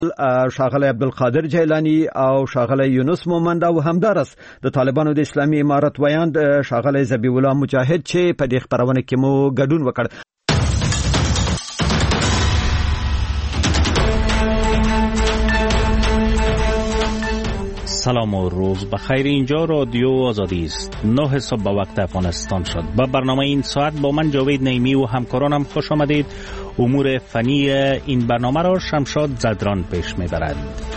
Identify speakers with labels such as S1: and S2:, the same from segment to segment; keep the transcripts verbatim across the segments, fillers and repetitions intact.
S1: ښاغلی عبدالقادر جیلانی او ښاغلی یونس مومند او همدارس د طالبانو د اسلامي امارت ویاند ښاغلی ذبیح الله مجاهد چې په دې خبرونه کې مو ګډون وکړ.
S2: سلام و روز بخیر. اینجا رادیو آزادی است. نه صبح به وقت افغانستان شد. با برنامه این ساعت با من جاوید نعیمی و همکارانم خوش آمدید. امور فنی این برنامه را شمشاد زدران پیش میبرد.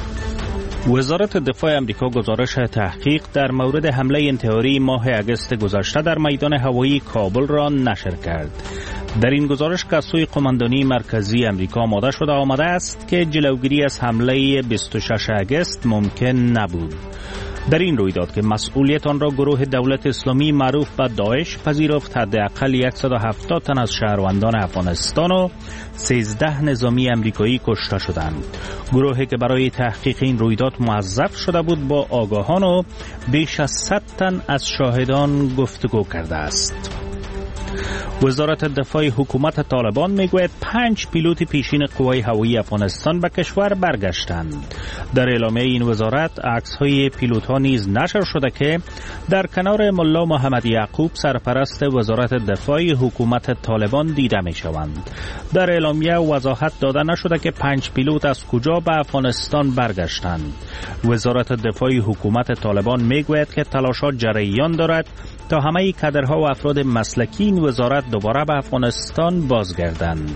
S2: وزارت دفاع امریکا گزارش تحقیق در مورد حمله انتحاری ماه اگست گذشته در میدان هوایی کابل را نشر کرد. در این گزارش که از سوی قماندانی مرکزی امریکا آماده شده آمده است که جلوگیری از حمله بیست و ششم اگست ممکن نبود. در این رویداد که مسئولیت آن را گروه دولت اسلامی معروف به داعش پذیرفت، حداقل صد و هفتاد تن از شهروندان افغانستان و سیزده نظامی امریکایی کشته شدند. گروهی که برای تحقیق این رویداد موظف شده بود با آگاهان و بیش از صد تن از شاهدان گفتگو کرده است. وزارت دفاع حکومت طالبان میگوید پنج پیلوت پیشین قوای هوایی افغانستان به کشور برگشتند. در اعلامیه این وزارت عکس‌های پیلوت‌ها نیز نشر شده که در کنار ملا محمد یعقوب سرپرست وزارت دفاع حکومت طالبان دیده می‌شوند. در اعلامیه وضاحت داده نشده که پنج پیلوت از کجا به افغانستان برگشتند. وزارت دفاع حکومت طالبان میگوید که تلاشات جریان دارد تا همه کادرها و افراد مسلکی این وزارت دوباره به افغانستان بازگردند.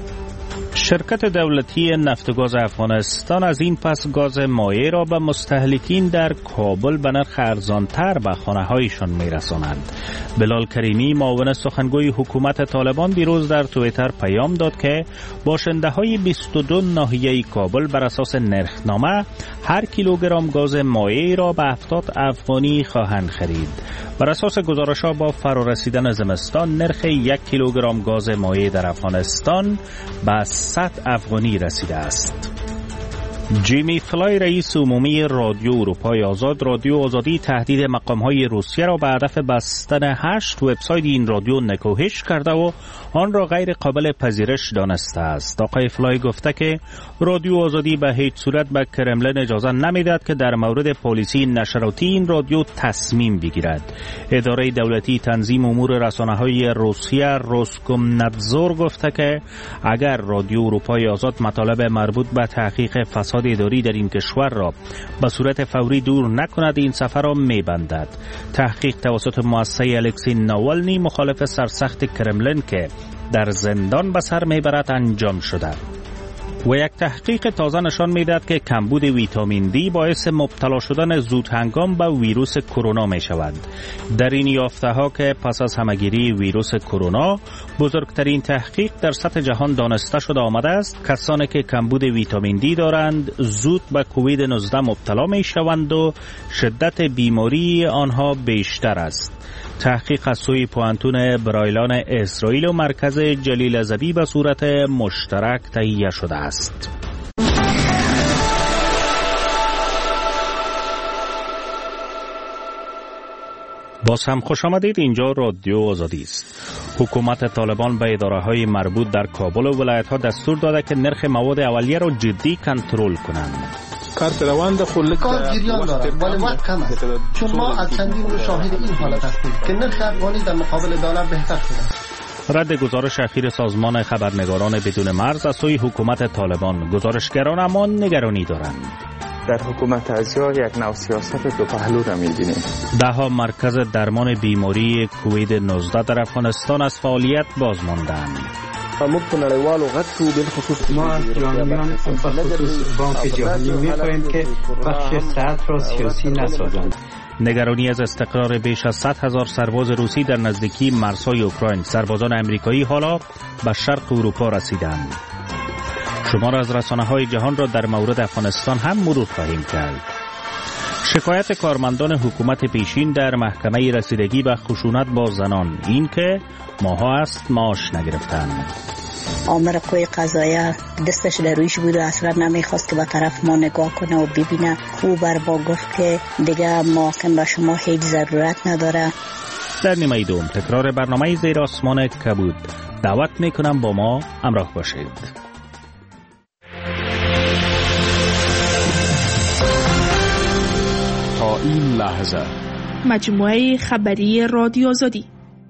S2: شرکت دولتی نفت و گاز افغانستان از این پس گاز مایع را به مستهلکین در کابل به نرخ ارزانتر به خانه‌هایشان می‌رسانند. بلال کریمی معاون سخنگوی حکومت طالبان دیروز در توییتر پیام داد که باشنده‌های بیست و دو ناحیه کابل بر اساس نرخنامه هر کیلوگرم گاز مایع را به هفتاد افغانی خواهند خرید. بر اساس گزارش‌ها با فرارسیدن زمستان نرخ یک کیلوگرم گاز مایع در افغانستان به صد افغانی رسیده است. جیمی فلای رئیس عمومی رادیو اروپای آزاد رادیو آزادی تهدید مقام‌های روسیه را به هدف بستن هشت وبسایت این رادیو نکوهش کرده و آن را غیر قابل پذیرش دانسته است. آقای فلای گفته که رادیو آزادی به هیچ صورت به کرملین اجازه نمیدهد که در مورد پالیسی نشراتی این رادیو تصمیم بگیرد. اداره دولتی تنظیم امور رسانه‌های روسیه روسکومنادزور گفته که اگر رادیو اروپای آزاد مطالب مربوط به تحقیق فساد اداری در این کشور را به صورت فوری دور نکند این سفر را میبندد. تحقیق توسط مؤسسه الکسی ناوالنی مخالف سرسخت کرملین که در زندان به سر میبرد انجام شده و یک تحقیق تازه نشان میدهد که کمبود ویتامین دی باعث مبتلا شدن زود هنگام به ویروس کرونا می شود. در این یافته ها که پس از همگیری ویروس کرونا بزرگترین تحقیق در سطح جهان دانسته شده آمده است، کسانی که کمبود ویتامین دی دارند زود به کووید نوزده مبتلا می شوند و شدت بیماری آنها بیشتر است. تحقیق از سوی پوانتون برایلان اسرائیل و مرکز جلیل زبی به صورت مشترک تهیه شده است. باز هم خوش آمدید. اینجا رادیو آزادی است. حکومت طالبان به اداره‌های مربوط در کابل و ولایت‌ها دستور داده که نرخ مواد اولیه را جدی کنترل کنند.
S3: کار روان ده خلک
S4: کار جریان داره ولی وقت کم است، چون ما از چندین روز شاهد این حالت هستیم که نرخ افغانی در مقابل دلار بهتر شده.
S2: رد گزارش اخیر سازمان خبرنگاران بدون مرز از سوی حکومت طالبان. گزارشگران اما نگرانی دارند.
S5: در حکومت ازیا یک نوع سیاست دو پهلو را می‌بینیم.
S2: ده‌ها مرکز درمان بیماری کووید نوزده در افغانستان از فعالیت باز ماندند.
S6: موږ په نړیوالو غږ کې بالخصوص
S7: ما از جامعیان بخصوص بانک جهانی می‌خواهیم که بخش صحت را سیاسی نسازند.
S2: نگرانی از استقرار بیش از صد هزار سرباز روسی در نزدیکی مرزهای اوکراین. سربازان امریکایی حالا به شرق اروپا رسیدند. شمار از رسانه‌های جهان را در مورد افغانستان هم مرور خواهیم کرد. شکایت کارمندان حکومت پیشین در محکمه رسیدگی به خشونت با زنان، این که ماها است معاش نگرفتند.
S8: آمر قوی قضایه دستش در رویش بود و اصلا نمیخواست که به طرف ما نگاه کنه و ببینه. خوب بر با گفت که دیگه محاکم به شما هیچ ضرورت نداره.
S2: در نیمه دوم تکرار برنامه زیر آسمان کبود. دعوت میکنم با ما همراه باشید.
S3: این لحظه.
S9: مجموعه خبری رادیو آزادی.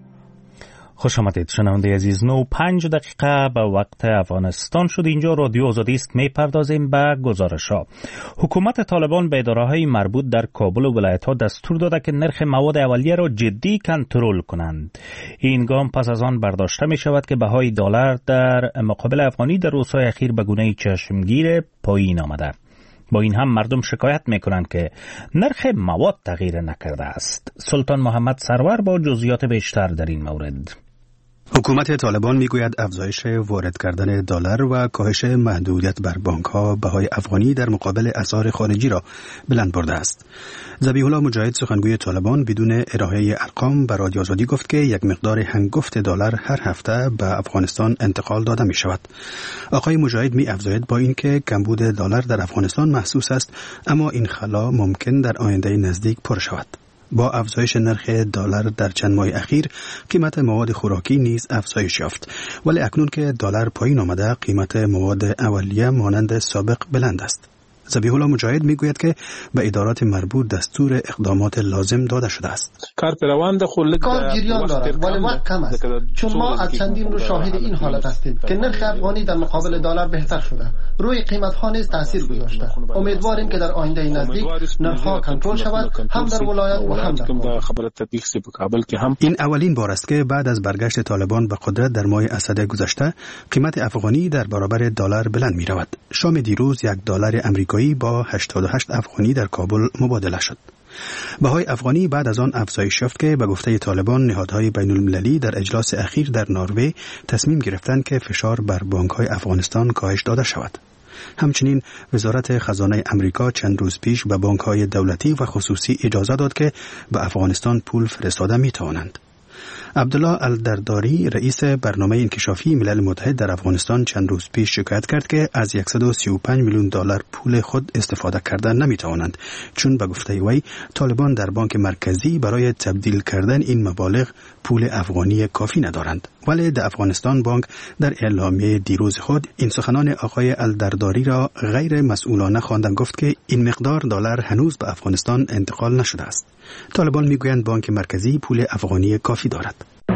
S2: خوش آمدید شنونده عزیز. نو پنج دقیقه به وقت افغانستان شد. اینجا رادیو آزادی است. میپردازیم به گزارش ها. حکومت طالبان به اداره‌های مربوط در کابل و ولایت‌ها دستور داده که نرخ مواد اولیه را جدی کنترل کنند. این گام پس از آن برداشته می شود که بهای دلار در مقابل افغانی در روزهای اخیر به گونه‌ای چشمگیر پایین آمده. با این هم مردم شکایت میکنند که نرخ مواد تغییر نکرده است. سلطان محمد سرور با جزئیات بیشتر در این مورد.
S10: حکومت طالبان میگوید افزایش وارد کردن دلار و کاهش محدودیت بر بانک‌ها بهای افغانی در مقابل اسعار خارجی را بلند برده است. ذبیح الله مجاهد سخنگوی طالبان بدون ارائه ارقام به رادیو آزادی گفت که یک مقدار هنگفت دلار هر هفته به افغانستان انتقال داده می شود. آقای مجاهد می افزاید با اینکه کمبود دلار در افغانستان محسوس است، اما این خلا ممکن در آینده نزدیک پر شود. با افزایش نرخ دلار در چند ماه اخیر قیمت مواد خوراکی نیز افزایش یافت، ولی اکنون که دلار پایین آمده قیمت مواد اولیه مانند سابق بلند است. ذبیح الله مجاهد میگوید که به ادارات مربوط دستور اقدامات لازم داده شده است.
S3: کار پروند خلق
S4: کار جریان دارد ولی وقت کم است، چون ما از چندین رو شاهد این حالت هستیم که نرخ افغانی در مقابل دلار بهتر شده، روی قیمت ها نیز تاثیر گذاشته. امیدواریم که در آینده نزدیک نرخ ها کنترل شود، هم در ولایت و هم در
S3: کابل.
S10: این اولین بار است که بعد از برگشت طالبان به قدرت در ماه اسد گذشته قیمت افغانی در برابر دلار بلند می رود. شام دیروز یک دلار آمریکایی با هشتاد و هشت افغانی در کابل مبادله شد. بهای افغانی بعد از آن افزایش یافت که به گفته طالبان نهادهای بین المللی در اجلاس اخیر در نروژ تصمیم گرفتند که فشار بر بانک‌های افغانستان کاهش داده شود. همچنین وزارت خزانه امریکا چند روز پیش به بانک‌های دولتی و خصوصی اجازه داد که به افغانستان پول فرستاده می‌توانند. عبدالله الدرداری رئیس برنامه انکشافی ملل متحد در افغانستان چند روز پیش شکایت کرد که از صد و سی و پنج میلیون دلار پول خود استفاده کردن نمیتوانند، چون به گفته وی طالبان در بانک مرکزی برای تبدیل کردن این مبالغ پول افغانی کافی ندارند. ولی در افغانستان بانک در اعلامیه دیروز خود این سخنان آقای الدرداری را غیر مسئولانه خواندن، گفت که این مقدار دلار هنوز به افغانستان انتقال نشده است. طالبان میگویند بانک مرکزی پول افغانی کافی دارد.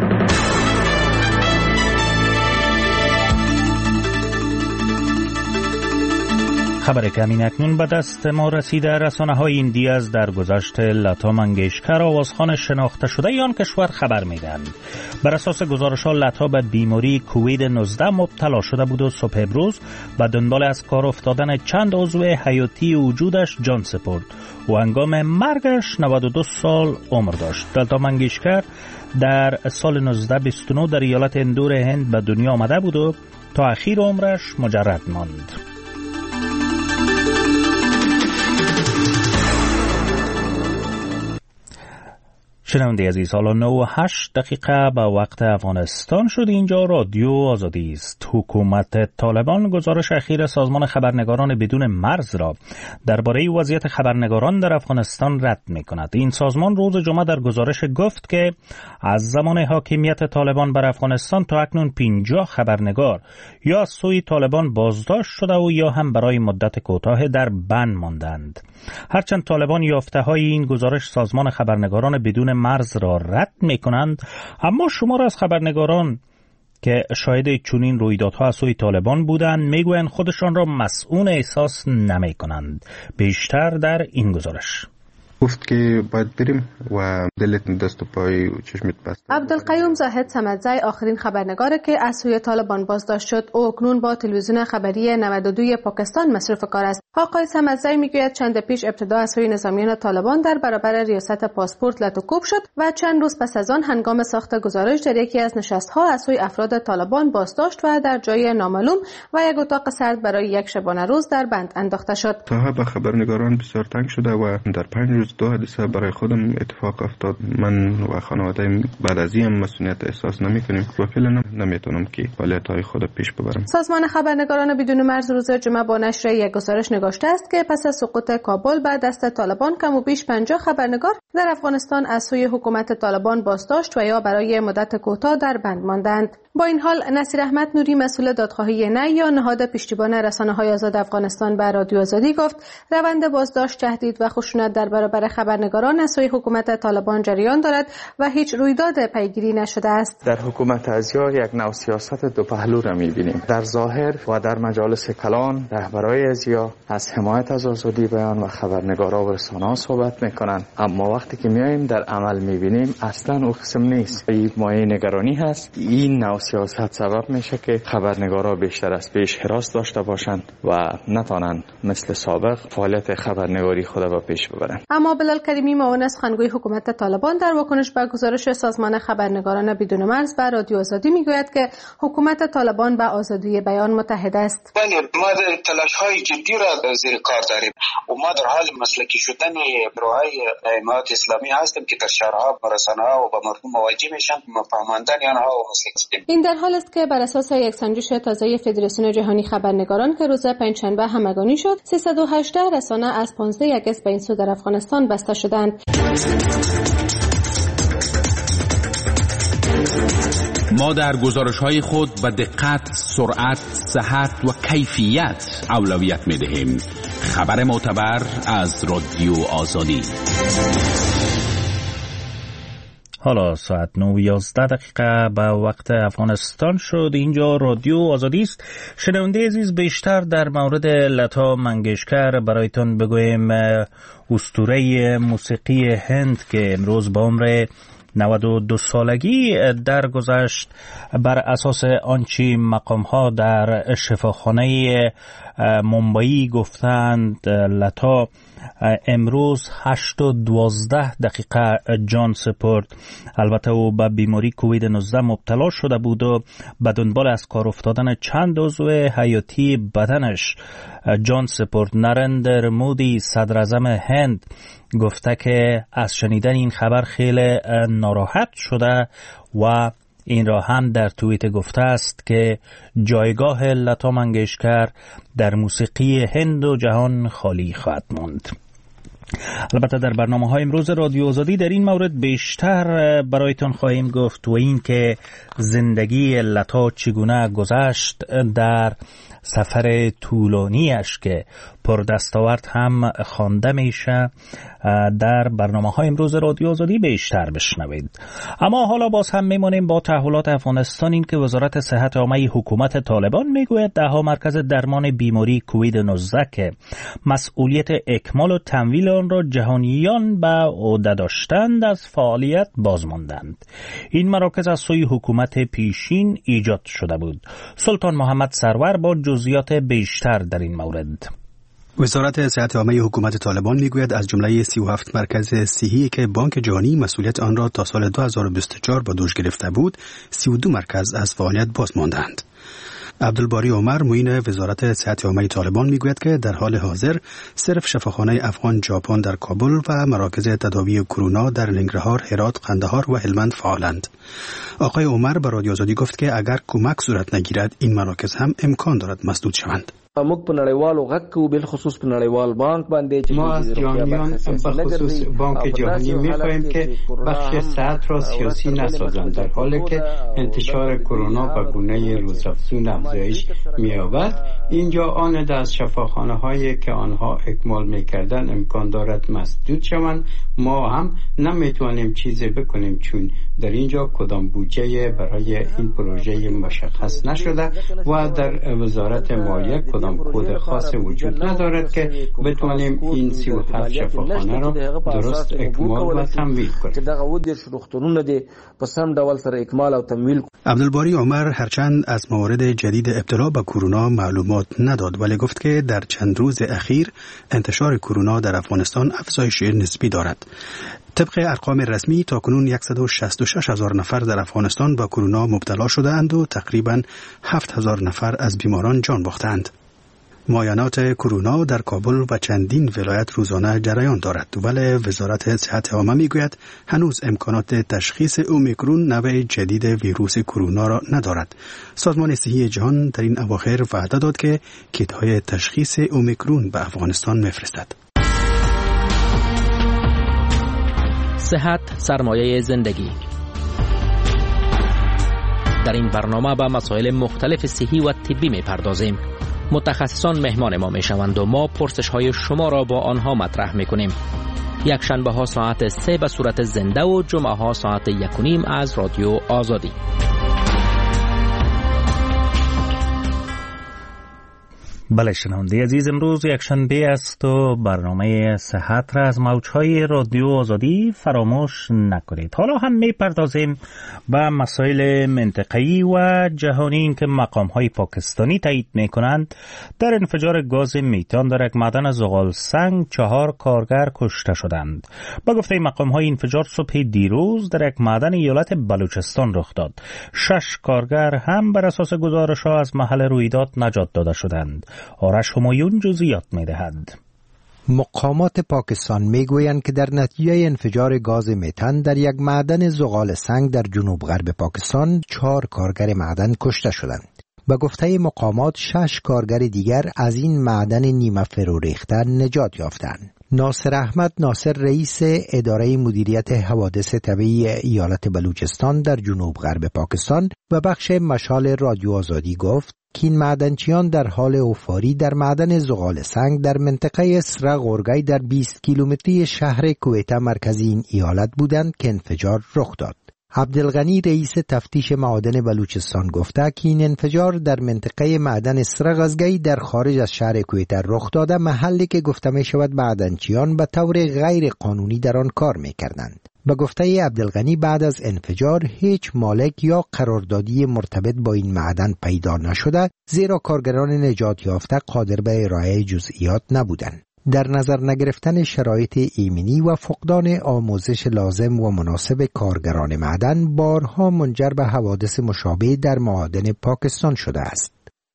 S2: خبر که همین اکنون به دست ما رسیده، رسانه های ایندی از درگذشت لتا منگیشکر آوازخوان شناخته شده آن کشور خبر میدهند. بر اساس گزارش ها لتا به بیماری کووید نوزده مبتلا شده بود و صبح امروز به دنبال از کار افتادن چند عضو حیاتی وجودش جان سپرد و هنگام مرگش نود و دو سال عمر داشت. لتا منگیشکر در سال نوزده بیست و نه در ایالت اندور هند به دنیا آمده بود و تا اخیر عمرش مجرد ماند. شنونده عزیز، حالا نه و هشت دقیقه به وقت افغانستان شد. اینجا رادیو آزادی است. حکومت طالبان گزارش اخیر سازمان خبرنگاران بدون مرز را درباره وضعیت خبرنگاران در افغانستان رد می کند. این سازمان روز جمعه در گزارش گفت که از زمان حاکمیت طالبان بر افغانستان تا اکنون پنجاه خبرنگار یا از سوی طالبان بازداشت شده و یا هم برای مدت کوتاه در بند ماندند. هرچند طالبان یافته های این گزارش سازمان خبرنگاران بدون مرز را رد می کنند، اما شمار از خبرنگاران که شاهد چنین رویدادها از سوی طالبان بودند میگویند خودشان را مسئول احساس نمی کنند. بیشتر در این گزارش.
S11: گفت که باید بریم و دلت دست و پای و چشمت بست.
S12: عبدالقیوم زاهد صمدزی آخرین خبرنگاری که از سوی طالبان بازداشت شد او اکنون با تلویزیون خبری نود و دو پاکستان مصروف کار است. آقای صمدزی میگوید چند پیش ابتدا از سوی نظامیان طالبان در برابر ریاست پاسپورت لطوکوب شد و چند روز پس از آن هنگام ساخت گزارش در یکی از نشست‌ها از سوی افراد طالبان بازداشت و در جای نامعلوم و یک اتاق سرد برای یک شبانه روز در بند انداخته شد.
S11: صاحب خبرنگاران بسیار تنگ شده و در پنج روز دو حادثه برای خودم اتفاق افتاد. من و خانواده بعد از این مسئولیت احساس نمی‌کنیم و فعلا نمیتونم که فعالیت‌های خود پیش ببرم.
S12: سازمان خبرنگاران بدون مرز روز جمعه با نشر یک گزارش نگاشته است که پس از سقوط کابل به دست طالبان کم و بیش پنجاه خبرنگار در افغانستان از سوی حکومت طالبان بازداشت و یا برای مدت کوتاه در بند ماندند. با این حال نصیر احمد نوری مسئول دادخواهی نه یا نهاد پشتیبان رسانه‌های آزاد افغانستان به رادیو آزادی گفت روند بازداشت، تهدید و خشونت در برابر برابر خبرنگاران از سوی حکومت طالبان جریان دارد و هیچ رویداد پیگیری نشده است.
S5: در حکومت ازیا یک نوع سیاست دو پهلو را می‌بینیم. در ظاهر و در مجالس کلان رهبرای ازیا از حمایت از آزادی بیان و خبرنگارا و رسانه‌ها صحبت میکنن، اما وقتی که میایم در عمل میبینیم اصلا او قسم نیست. این مایه نگرانی هست. این نوع سیاست سبب میشه که خبرنگارا بیشتر از پیش حراس داشته باشند و نتونن مثل سابق فعالیت خبرنگاری خود را پیش ببرن.
S12: اما بلال کریمی معاون سخنگوی حکومت طالبان در واکنش به گزارش سازمان خبرنگاران بدون مرز و رادیو آزادی میگوید که حکومت طالبان با آزادی بیان متحد است.
S13: بله، ما تلاش‌های جدی را زیر کار داریم و ما در حال مسلکی شدن گروه‌های امارات اسلامی هستیم که در شهرها، رسانه‌ها و با مردم مواجه میشن. ما پاماندن آنها و مسلک هستیم.
S12: این در حال است که بر اساس یک سنجش تازه فدراسیون جهانی خبرنگاران که روز پنجشنبه همگانی شد، سیصد و هجده رسانه از پانزده اگست به این سو در افغانستان بسته شدند.
S14: ما در گزارش‌های خود به دقت، سرعت، صحت و کیفیت اولویت می‌دهیم. خبر معتبر از رادیو آزادی.
S2: حالا ساعت نه و یازده دقیقه به وقت افغانستان شد. اینجا رادیو آزادی است. شنونده عزیز، بیشتر در مورد لتا منگشکر برایتان بگویم. اسطوره موسیقی هند که امروز با عمر نود و دو سالگی درگذشت، بر اساس آنچه مقام‌ها در شفاخانه ممبئی گفتند، لتا امروز هشت و دوازده دقیقه جان سپرد. البته او به بیماری کووید نوزده مبتلا شده بود و به دنبال از کار افتادن چند عضو حیاتی بدنش جان سپرد. نریندر مودی صدر اعظم هند گفته که از شنیدن این خبر خیلی ناراحت شده و این را هم در توییت گفته است که جایگاه لتا منگشکر در موسیقی هند و جهان خالی خواهد ماند. البته در برنامه‌های امروز رادیو آزادی در این مورد بیشتر برایتان خواهیم گفت و این که زندگی لتا چگونه گذشت در سفر طولانیش که پر دستاورد هم خوانده میشه در برنامه‌های امروز رادیو آزادی بیشتر بشنوید. اما حالا باز هم میمونیم با تحولات افغانستان. این که وزارت صحت عامه حکومت طالبان میگوید دهها مرکز درمان بیماری کووید نوزده که مسئولیت اکمال و تمویل آن را جهانیان به عهده داشتند از فعالیت باز ماندند. این مراکز از سوی حکومت پیشین ایجاد شده بود. سلطان محمد سرور با جزئیات بیشتر در این مورد.
S10: وزارت صحت عامه حکومت طالبان میگوید از جمله سی و هفت مرکز صحی که بانک جهانی مسئولیت آن را تا سال دو هزار و بیست و چهار با دوش گرفته بود، سی و دو مرکز از فعالیت باز ماندند. عبدالباری عمر معین وزارت صحت عامه طالبان میگوید که در حال حاضر صرف شفاخانه افغان ژاپن در کابل و مراکز تداوی کرونا در لنگرهار، هرات، قندهار و هلمند فعالند. آقای عمر به رادیو آزادی گفت که اگر کمک صورت نگیرد این مراکز هم امکان دارد مسدود شوند.
S6: موږ په نړیوالو غږ کې بل خصوص په نړیوال بانک باندې
S7: ما از جهانیان به خصوص بانک جهانی می‌خواهیم که بخش صحت را سیاسی نسازند، در حالی که انتشار کرونا به گونه روزافزون افزایش می‌یابد. اینجا آن از شفاخانه‌هایی که آنها اکمال می‌کردند امکان دارد مسدود شوند. ما هم نمی‌توانیم چیزی بکنیم چون در اینجا کدام بودجه برای این پروژه مشخص نشده و در وزارت مالیه کد خاص وجود ندارد که بتوانیم این سی و هفت شفاخانه را درست اکمال و تمویل کنیم.
S10: عبدالباری عمر هرچند از موارد جدید ابتلا به کرونا معلومات نداد، ولی گفت که در چند روز اخیر انتشار کرونا در افغانستان افزایش نسبی دارد. طبق ارقام رسمی تاکنون صد و شصت و شش هزار نفر در افغانستان با کرونا مبتلا شده‌اند و تقریباً هفت هزار نفر از بیماران جان باختند. معاینات کرونا در کابل و چندین ولایت روزانه جریان دارد، ولی وزارت صحت عامه میگوید هنوز امکانات تشخیص اومیکرون نوع جدید ویروس کرونا را ندارد. سازمان صحی جهان در این اواخر وعده داد که کیت‌های تشخیص اومیکرون به افغانستان میفرستد.
S15: صحت سرمایه زندگی. در این برنامه با مسائل مختلف صحی و طبی میپردازیم. متخصصان مهمان ما میشوند و ما پرسش های شما را با آنها مطرح میکنیم. یک شنبه ها ساعت سه به صورت زنده و جمعه ها ساعت یک و نیم از رادیو آزادی.
S2: بله شنونده عزیز، امروز یک شنبه است و برنامه صحت را از موجهای رادیو آزادی فراموش نکنید. حالا هم میپردازیم به مسائل منطقه‌ای و جهانی که مقام‌های پاکستانی تایید میکنند در انفجار گاز میتان در یک معدن زغال سنگ چهار کارگر کشته شدند. با گفته مقام‌های انفجار صبح دیروز در یک معدن ایالت بلوچستان رخ داد. شش کارگر هم بر اساس گزارش‌ها از محل رویداد نجات داده شدند. آرش همایون جزئیات می‌دهد.
S16: مقامات پاکستان میگویند که در نتیجه انفجار گاز متن در یک معدن زغال سنگ در جنوب غرب پاکستان چهار کارگر معدن کشته شدند. به گفته مقامات شش کارگر دیگر از این معدن نیمه فرو ریخته نجات یافتند. ناصر احمد ناصر رئیس اداره مدیریت حوادث طبیعی ایالت بلوچستان در جنوب غرب پاکستان و بخش مشال رادیو آزادی گفت که این معدنچیان در حال اوفاری در معدن زغال سنگ در منطقه سرا غورگای در بیست کیلومتری شهر کویتا مرکزی این ایالت بودند که انفجار رخ داد. عبدالغنی رئیس تفتیش معادن بلوچستان گفته که این انفجار در منطقه معدن سرا غزگی در خارج از شهر کویتا رخ داده، محلی که گفته می شود معدنچیان به طور غیر قانونی در آن کار می کردند. به گفته عبدالغنی بعد از انفجار هیچ مالک یا قراردادی مرتبط با این معدن پیدا نشده، زیرا کارگران نجات یافته قادر به ارائه جزئیات نبودند. در نظر نگرفتن شرایط ایمنی و فقدان آموزش لازم و مناسب کارگران معدن بارها منجر به حوادث مشابه در معادن پاکستان شده است.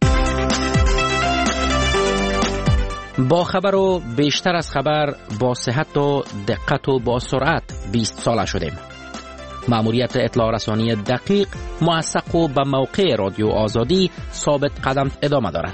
S15: با خبر و بیشتر از خبر، با صحت و دقت و با سرعت بیست ساله شدیم. مأموریت اطلاع رسانی دقیق، موثق و به موقع رادیو آزادی ثابت قدم ادامه دارد.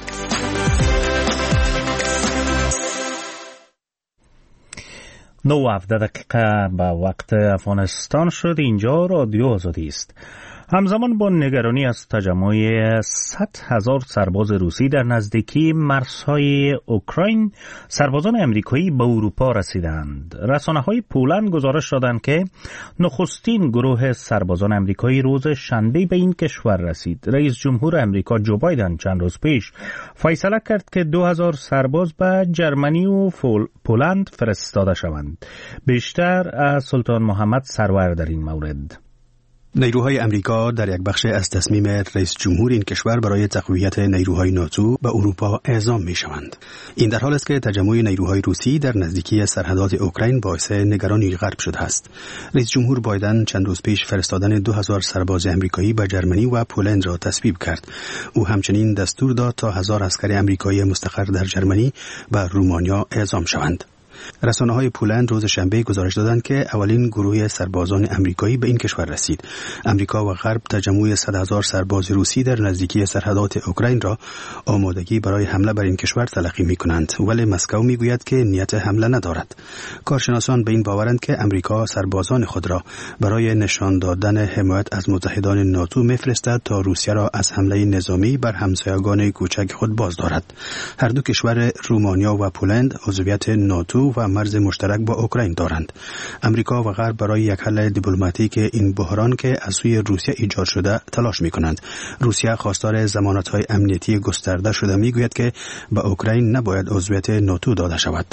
S2: نو و هفده دقیقه به وقت افغانستان شد. اینجا رادیو آزادی است. همزمان با نگرانی از تجمع صد هزار سرباز روسی در نزدیکی مرزهای اوکراین، سربازان امریکایی به اروپا رسیدند. رسانه‌های پولند گزارش دادند که نخستین گروه سربازان امریکایی روز شنبه به این کشور رسید. رئیس جمهور امریکا جو بایدن چند روز پیش فیصله کرد که دو هزار سرباز به جرمنی و پولند فرستاده شوند. بیشتر از سلطان محمد سرور در این مورد.
S10: نیروهای امریکا در یک بخش از تصمیم رئیس جمهور این کشور برای تقویت نیروهای ناتو به اروپا اعزام می شوند. این در حال است که تجمع نیروهای روسی در نزدیکی سرحدات اوکراین باعث نگرانی غرب شده است. رئیس جمهور بایدن چند روز پیش فرستادن دو هزار سرباز امریکایی به جرمنی و پولند را تصویب کرد. او همچنین دستور داد تا هزار عسکر امریکایی مستقر در جرمنی و رومانیا اعزام شوند. رسانه‌های پولند روز شنبه گزارش دادند که اولین گروه سربازان امریکایی به این کشور رسید. امریکا و غرب تجمع صد هزار سرباز روسی در نزدیکی سرحدات اوکراین را آمادگی برای حمله بر این کشور تلقی می‌کنند، ولی مسکو می‌گوید که نیت حمله ندارد. کارشناسان به این باورند که امریکا سربازان خود را برای نشان دادن حمایت از متحدان ناتو می‌فرستد تا روسیه را از حمله نظامی بر همسایگان کوچک خود باز دارد. هر دو کشور رومانیا و پولند عضویت ناتو و مرز مشترک با اوکراین دارند. امریکا و غرب برای یک حل دیپلماتیک این بحران که از سوی روسیه ایجاد شده تلاش می‌کنند. روسیه خواستار ضمانت‌های امنیتی گسترده شده می‌گوید که به اوکراین نباید عضویت ناتو داده شود.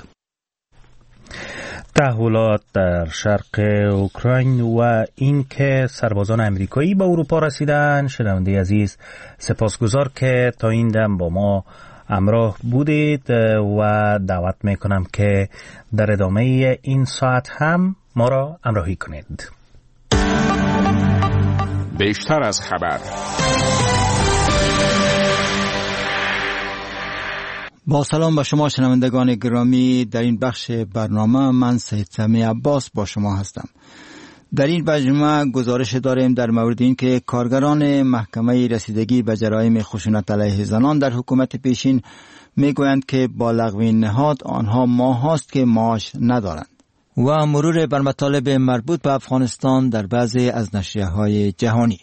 S2: تحولات در شرق اوکراین و این که سربازان امریکایی به اروپا رسیدن. شنونده عزیز، سپاسگزار که تا این دم با ما همراه بودید و دعوت میکنم که در ادامه این ساعت هم ما را همراهی کنید.
S14: بیشتر از خبر.
S17: با سلام به شما شنوندگان گرامی، در این بخش برنامه من سید سمی عباس با شما هستم. در این مجموعه گزارش داریم در مورد این که کارگران محکمه رسیدگی به جرایم خشونت علیه زنان در حکومت پیشین میگویند که با لغو این نهاد آنها ماه هاست که معاش ندارند. و مرور بر مطالب مربوط به افغانستان در بعضی از نشریه‌های جهانی.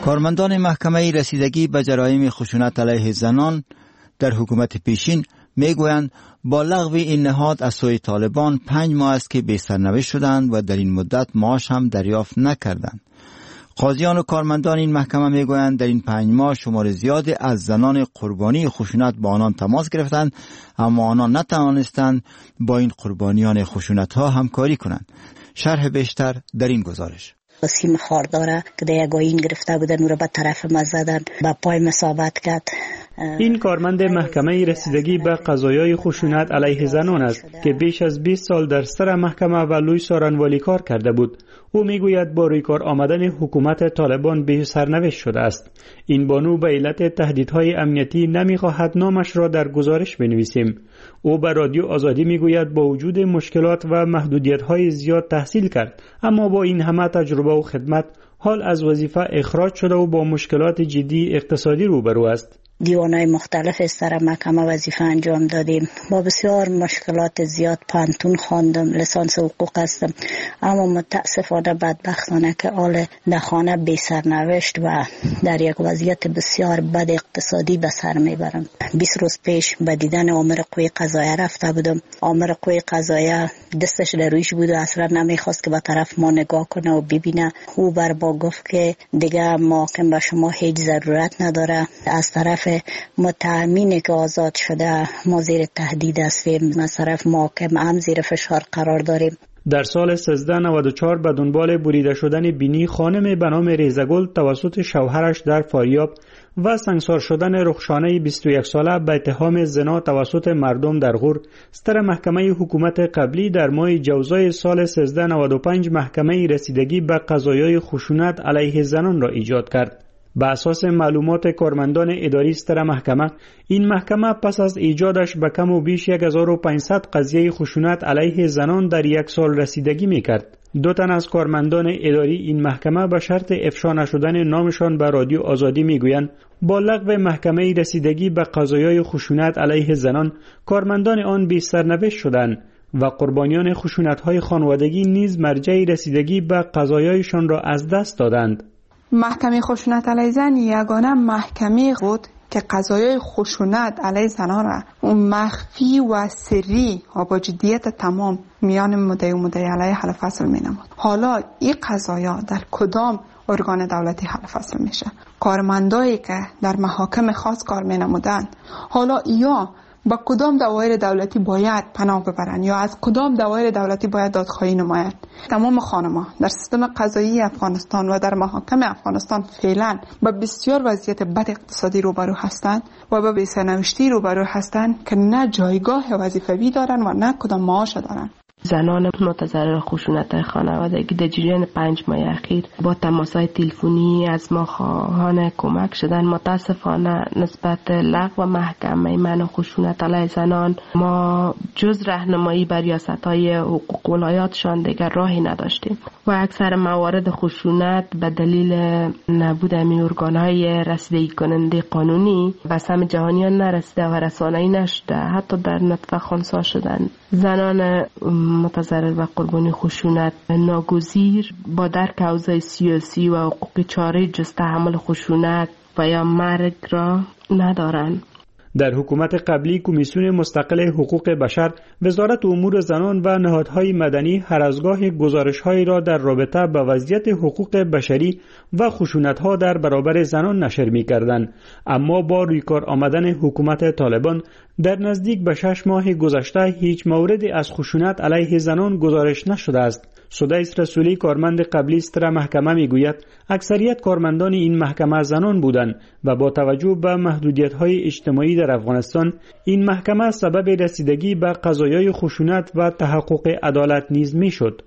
S17: کارمندان محکمه رسیدگی به جرایم خشونت علیه زنان در حکومت پیشین میگویند با لغو این نهاد از سوی طالبان پنج ماه است که بی سرنوشت شدند و در این مدت معاش هم دریافت نکردند. قاضیان و کارمندان این محکمه میگویند در این پنج ماه شمار زیادی از زنان قربانی خشونت با آنان تماس گرفتند، اما آنان نتوانستند با این قربانیان خشونت ها همکاری کنند. شرح بیشتر در این گزارش.
S8: سیم خارداره که در یک آیین گرفته بودن او را به طرف ما زدن، به پای ما ثابت کرد.
S18: این کارمند محکمه رسیدگی به قضایای خشونت علیه زنان است که بیش از بیست سال در سر محکمه و لوی سارنوالی کار کرده بود. او میگوید با روی کار آمدن حکومت طالبان به سرنوشت شده است. این بانو به علت تهدیدهای امنیتی نمیخواهد نامش را در گزارش بنویسیم. او به رادیو آزادی میگوید با وجود مشکلات و محدودیت‌های زیاد تحصیل کرد، اما با این همه تجربه و خدمت حال از وظیفه اخراج شده و با مشکلات جدی اقتصادی روبرو است.
S8: دیوانهای مختلف از سر محکمه وظیفه انجام دادیم. با بسیار مشکلات زیاد پانتون خواندم، لیسانس حقوق هستم، اما متاسفانه بدبختانه که حال در خانه بی سرنوشت و در یک وضعیت بسیار بد اقتصادی به سر میبرم. بیست روز پیش به دیدن آمر قوی قضاییه رفته بودم. آمر قوی قضاییه دستش در رویش بود و اصلا نمیخواست که به طرف ما نگاه کنه و ببینه. او بر با گفت که دیگه محاکم به شما هیچ ضرورت نداره. از طرف متهمینی که آزاد شده ما زیر تهدید هستیم، از طرف محاکم هم زیر فشار قرار داریم.
S18: در سال سیزده نود و چهار به دنبال بریده شدن بینی خانم به نام ریزگل توسط شوهرش در فاریاب و سنگسار شدن رخشانه بیست و یک ساله به اتهام زنا توسط مردم در غور، سر محکمه حکومت قبلی در ماه جوزای سال سیزده نود و پنج محکمه رسیدگی به قضایای خشونت علیه زنان را ایجاد کرد. به اساس معلومات کارمندان اداری ستر محکمه، این محکمه پس از ایجادش به کم و بیش هزار و پانصد قضیه خشونت علیه زنان در یک سال رسیدگی میکرد. دو تن از کارمندان اداری این محکمه به شرط افشا نشدن نامشان به رادیو آزادی میگویند با لغو محکمه رسیدگی به قضایای خشونت علیه زنان کارمندان آن بی سرنوشت شدند و قربانیان خشونت‌های خانوادگی نیز مرجع رسیدگی به قضایایشان را از دست دادند.
S19: محکمه خشونت علیه زن یگانه محکمه بود که قضایای خشونت علیه زنان را اون مخفی و سری و با جدیت تمام میان مدعی و مدعی علیه حل فصل می نمود. حالا این قضایا در کدام ارگان دولتی حل فصل میشه؟ کارمندایی که در محاکم خاص کار می نمودن حالا یا با کدام دوایر دولتی باید پناه ببرن یا از کدام دوایر دولتی باید دادخواهی نمایند؟ تمام خانم‌ها در سیستم قضایی افغانستان و در محاکم افغانستان فعلا با بسیار وضعیت بد اقتصادی روبرو هستند و با بی‌سرنوشتی روبرو هستند که نه جایگاه وظیفوی دارن و نه کدام معاش دارن.
S20: زنان متضرر خشونت خانوادگی در جریان پنج ماه اخیر با تماس‌های تلفنی از ما خواهان کمک شدن. متاسفانه نسبت لغو محکمه منع خشونت علیه زنان ما جز راهنمایی بر ریاست‌های حقوق ولایاتشان دیگر راهی نداشتیم و اکثر موارد خشونت به دلیل نبود همین ارگان‌های رسیدگی کننده قانونی و سهم جهانیان نرسیده و رسانه‌ای نشده، حتی در نطفه خنثی شدن. زنان متضرر و قربانی خشونت ناگزیر با درک اوضاع سیاسی و حقوقی چاره جز تحمل خشونت و یا مرگ را ندارند.
S18: در حکومت قبلی کمیسیون مستقل حقوق بشر، وزارت امور زنان و نهادهای مدنی هر از گاه گزارش‌هایی را در رابطه با وضعیت حقوق بشری و خشونت‌ها در برابر زنان نشر می‌کردند، اما با رویکار آمدن حکومت طالبان در نزدیک به شش ماه گذشته هیچ موردی از خشونت علیه زنان گزارش نشده است. سدیس رسولی کارمند قبلی ستر محکمه میگوید اکثریت کارمندان این محکمه زنان بودند و با توجه به محدودیت‌های اجتماعی در افغانستان این محکمه سبب رسیدگی به قضایای خشونت و تحقق عدالت نیز میشد.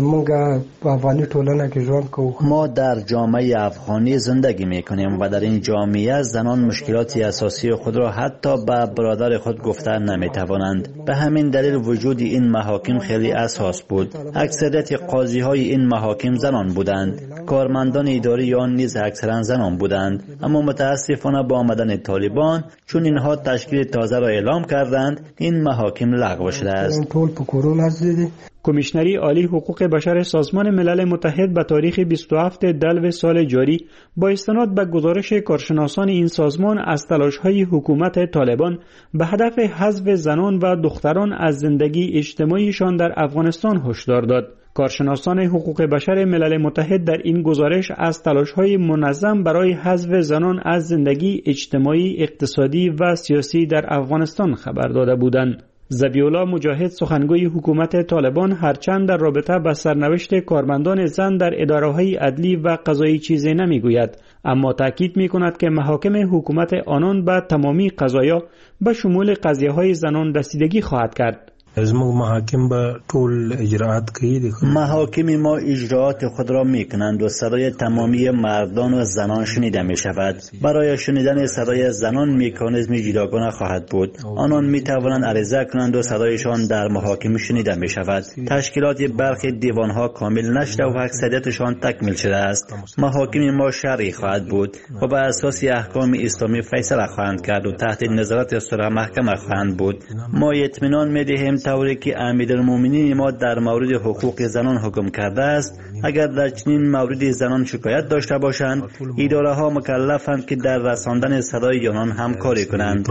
S21: ما در جامعه افغانی زندگی میکنیم و در این جامعه زنان مشکلات اساسی خود را حتی به برادر خود گفته نمیتوانند. به همین دلیل وجود این محاکم خیلی اساس بود. اکثریت قاضی های این محاکم زنان بودند. کارمندان اداری آن نیز اکثرا زنان بودند. اما متاسفانه با آمدن طالبان چون اینها تشکیل تازه را اعلام کردند این محاکم لغو شده است.
S18: کمیشنری عالی حقوق بشر سازمان ملل متحد به تاریخ بیست و هفتم دلو سال جاری با استناد به گزارش کارشناسان این سازمان از تلاش‌های حکومت طالبان به هدف حذف زنان و دختران از زندگی اجتماعیشان در افغانستان هشدار داد. کارشناسان حقوق بشر ملل متحد در این گزارش از تلاش‌های منظم برای حذف زنان از زندگی اجتماعی، اقتصادی و سیاسی در افغانستان خبر داده بودند. ذبیح‌الله مجاهد سخنگوی حکومت طالبان هرچند در رابطه با سرنوشت کارمندان زن در اداره‌های عدلی و قضایی چیزی نمیگوید، اما تاکید می‌کند که محاکم حکومت آنان به تمامی قضایا به شمول قضیه‌های زنان رسیدگی خواهد کرد.
S3: زموږ محاکم به ټول اجراءات کوي.
S21: محاکم ما اجراءات خود را میکنند و صدای تمامی مردان و زنان شنیده می شود. برای شنیدن صدای زنان مکانیزم جداگانه خواهد بود. آنان می توانند عریضه کنند و صدایشان در محاکم شنیده می شود. تشکیلات برخی دیوانها کامل نشده و اکثریتشان تکمیل شده است. محاکم ما شرعی خواهد بود و بر اساس احکام اسلامی فیصله خواهند کرد و تحت نظارت صلح محکمه خواهند بود. ما اطمینان می دهیم طوری که امیرالمومنین ما در مورد حقوق زنان حکم کرده است، اگر در چنین مورد زنان شکایت داشته باشند، اداره ها مکلفند که در رساندن صدای آنان همکاری کنند.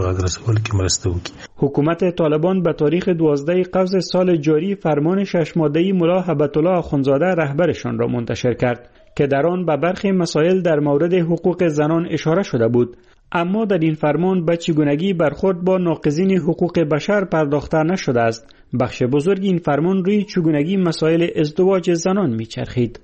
S18: حکومت طالبان به تاریخ دوازده قوس سال جاری فرمان شش ماده‌ای ملا هبت‌الله آخوندزاده رهبرشان را منتشر کرد که در آن به برخی مسائل در مورد حقوق زنان اشاره شده بود. اما در این فرمان به چگونگی برخورد با ناقضین حقوق بشر پرداخته نشده است. بخش بزرگ این فرمان روی چگونگی مسائل ازدواج زنان میچرخید.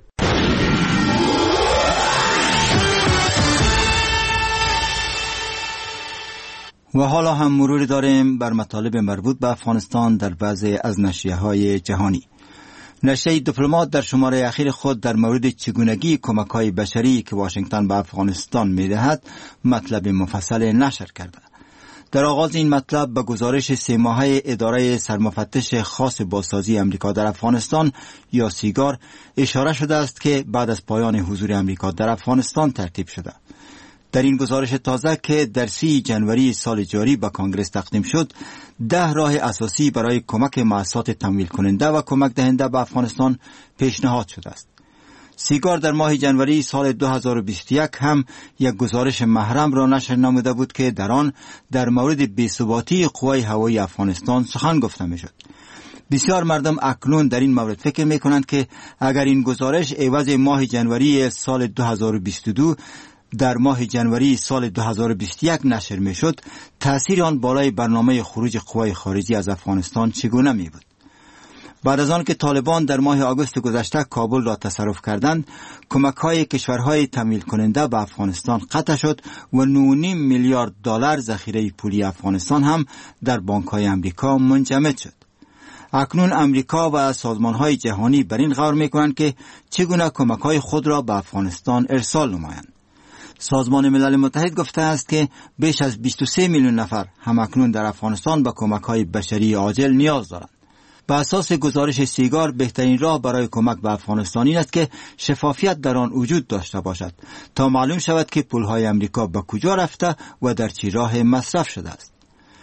S17: و حالا هم مرور داریم بر مطالب مربوط به افغانستان در بعضی از نشریه‌های جهانی. نشریه دیپلمات در شماره اخیر خود در مورد چگونگی کمک‌های بشری که واشنگتن به افغانستان می‌دهد مطلب مفصل نشر کرده. در آغاز این مطلب به گزارش سه ماهه اداره سرمفتش خاص بازسازی امریکا در افغانستان یا سیگار اشاره شده است که بعد از پایان حضور امریکا در افغانستان ترتیب شده. در این گزارش تازه که در سی جنوری سال جاری به کانگرس تقدیم شد، ده راه اساسی برای کمک مؤسسات تمویل کننده و کمک دهنده به افغانستان پیشنهاد شده است. سیگار در ماه جنوری سال دو هزار و بیست و یک هم یک گزارش محرم را نشر نموده بود که در آن در مورد بی‌ثباتی قوای هوایی افغانستان سخن گفته می‌شد. بسیار مردم اکنون در این مورد فکر می‌کنند که اگر این گزارش عوض ماه جنوری سال دو هزار و بیست و دو در ماه جنوری سال دو هزار و بیست و یک نشر می‌شد، تأثیر آن بالای برنامه خروج قوای خارجی از افغانستان چگونه می‌بود؟ بعد از آن که طالبان در ماه آگوست گذشته کابل را تصرف کردند، کمک‌های کشورهای تمویل کننده به افغانستان قطع شد و نه و نیم میلیارد دلار ذخیره پولی افغانستان هم در بانک‌های امریکا منجمد شد. اکنون امریکا و سازمان‌های جهانی بر این غور می‌کنند که چگونه کمک‌های خود را به افغانستان ارسال نمایند. سازمان ملل متحد گفته است که بیش از بیست و سه میلیون نفر هم اکنون در افغانستان به کمک‌های بشری عاجل نیاز دارند. به اساس گزارش سیگار بهترین راه برای کمک به افغانستان این است که شفافیت در آن وجود داشته باشد تا معلوم شود که پولهای امریکا به کجا رفته و در چه راه مصرف شده است.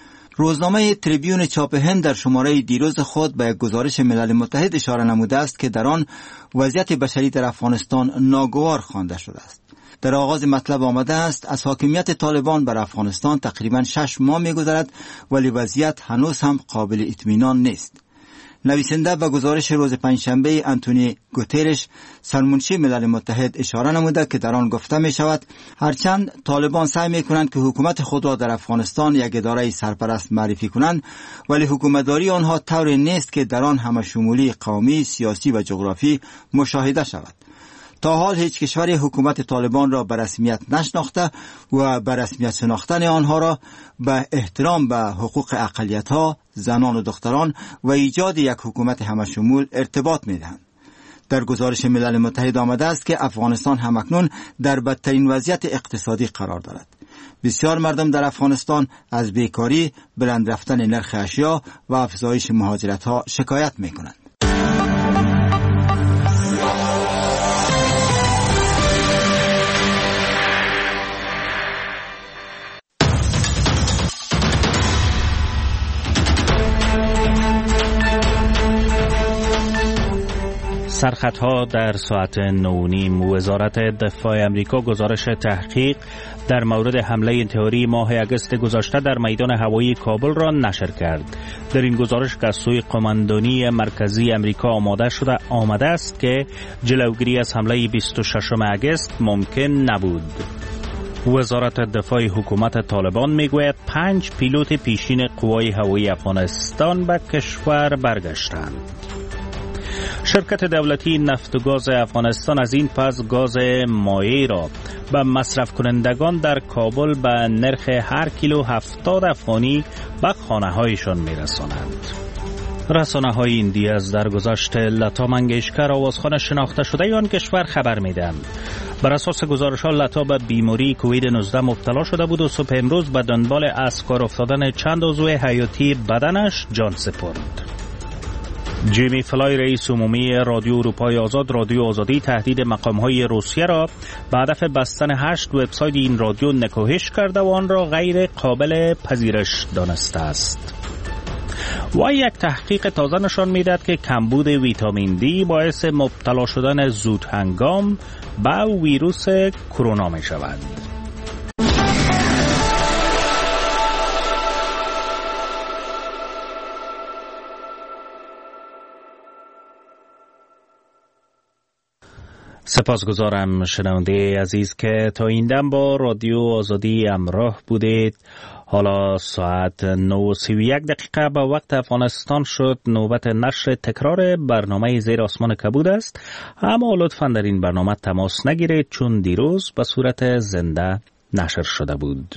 S17: روزنامه تریبیون چاپ هند در شماره دیروز خود به یک گزارش ملل متحد اشاره نموده است که در آن وضعیت بشری در افغانستان ناگوار خوانده شده است. در آغاز مطلب آمده است از حاکمیت طالبان بر افغانستان تقریبا شش ماه می‌گذرد ولی وضعیت هنوز هم قابل اطمینان نیست. نویسنده به گزارش روز پنجشنبه آنتونی گوترش سرمنشی ملل متحد اشاره نموده که در آن گفته می شود هرچند طالبان سعی می کنند که حکومت خود را در افغانستان یک اداره سرپرست معرفی کنند، ولی حکومتداری آنها طوری نیست که در آن همه شمولی قومی، سیاسی و جغرافی مشاهده شود. تا حال هیچ کشوری حکومت طالبان را به رسمیت نشناخته و به رسمیت شناختن آنها را به احترام به حقوق اقلیت‌ها، زنان و دختران و ایجاد یک حکومت همشمول ارتباط می‌دهند. در گزارش ملل متحد آمده است که افغانستان همکنون در بدترین وضعیت اقتصادی قرار دارد. بسیار مردم در افغانستان از بیکاری، بلند رفتن نرخ اشیا و افزایش مهاجرت‌ها شکایت می‌کنند.
S2: سرخطها در ساعت نو نیم. وزارت دفاع امریکا گزارش تحقیق در مورد حمله انتحاری ماه اگست گذشته در میدان هوایی کابل را نشر کرد. در این گزارش که از سوی قماندانی مرکزی امریکا آماده شده آمده است که جلوگیری از حمله بیست و ششم اگست ممکن نبود. وزارت دفاع حکومت طالبان میگوید پنج پیلوت پیشین قوای هوایی افغانستان به کشور برگشتند. شرکت دولتی نفت و گاز افغانستان از این پس گاز مایع را به مصرف کنندگان در کابل به نرخ هر کیلو هفتاد افغانی به خانه هایشان میرسانند. رسانه های ایندی از درگذشت لتا منگیشکر آوازخوان شناخته شده آن کشور خبر میدهند. بر اساس گزارش ها لتا به بیماری کووید نوزده مبتلا شده بود و صبح امروز به دنبال از کار افتادن چند عضو حیاتی بدنش جان سپرد. جیمی فلای رئیس عمومی رادیو اروپای آزاد رادیو آزادی تهدید مقام‌های روسیه را به هدف بستن هشت وبسایت این رادیو نکوهش کرده و آن را غیر قابل پذیرش دانسته است. و یک تحقیق تازه نشان می‌دهد که کمبود ویتامین دی باعث مبتلا شدن زود هنگام به ویروس کرونا می شود. سپاسگزارم شنونده عزیز که تا این دم با رادیو آزادی همراه بودید. حالا ساعت نه و سی و یک دقیقه به وقت افغانستان شد. نوبت نشر تکرار برنامه زیر آسمان کبود است. اما لطفاً در این برنامه تماس نگیرید چون دیروز به صورت زنده نشر شده بود.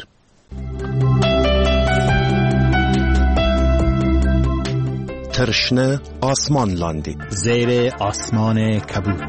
S1: ترشنه آسمان لاندی
S16: زیر آسمان کبود.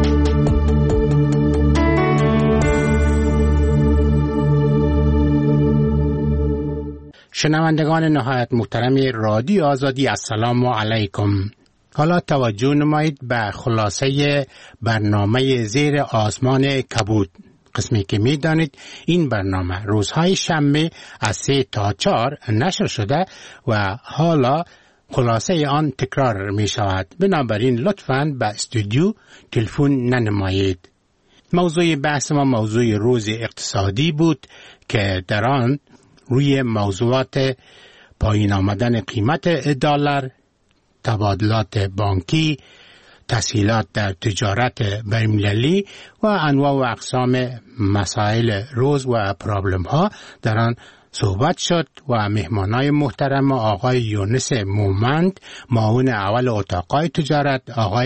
S22: شنوندگان نهایت محترم رادیو آزادی السلام علیکم. حالا توجه نمایید به خلاصه برنامه زیر آسمان کبود. قسمی که می دانید این برنامه روزهای شنبه از سه تا چهار نشر شده و حالا خلاصه آن تکرار می شود. بنابراین لطفاً به استودیو تلفن ننمایید. موضوع بحث ما موضوع روز اقتصادی بود که در آن روی موضوعات پایین آمدن قیمت دلار، تبادلات بانکی، تسهیلات در تجارت بین‌المللی و انواع و اقسام مسائل روز و پرابلم ها در آن صحبت شد و مهمانای محترم آقای یونس مومند معاون اول اتاقای تجارت، آقای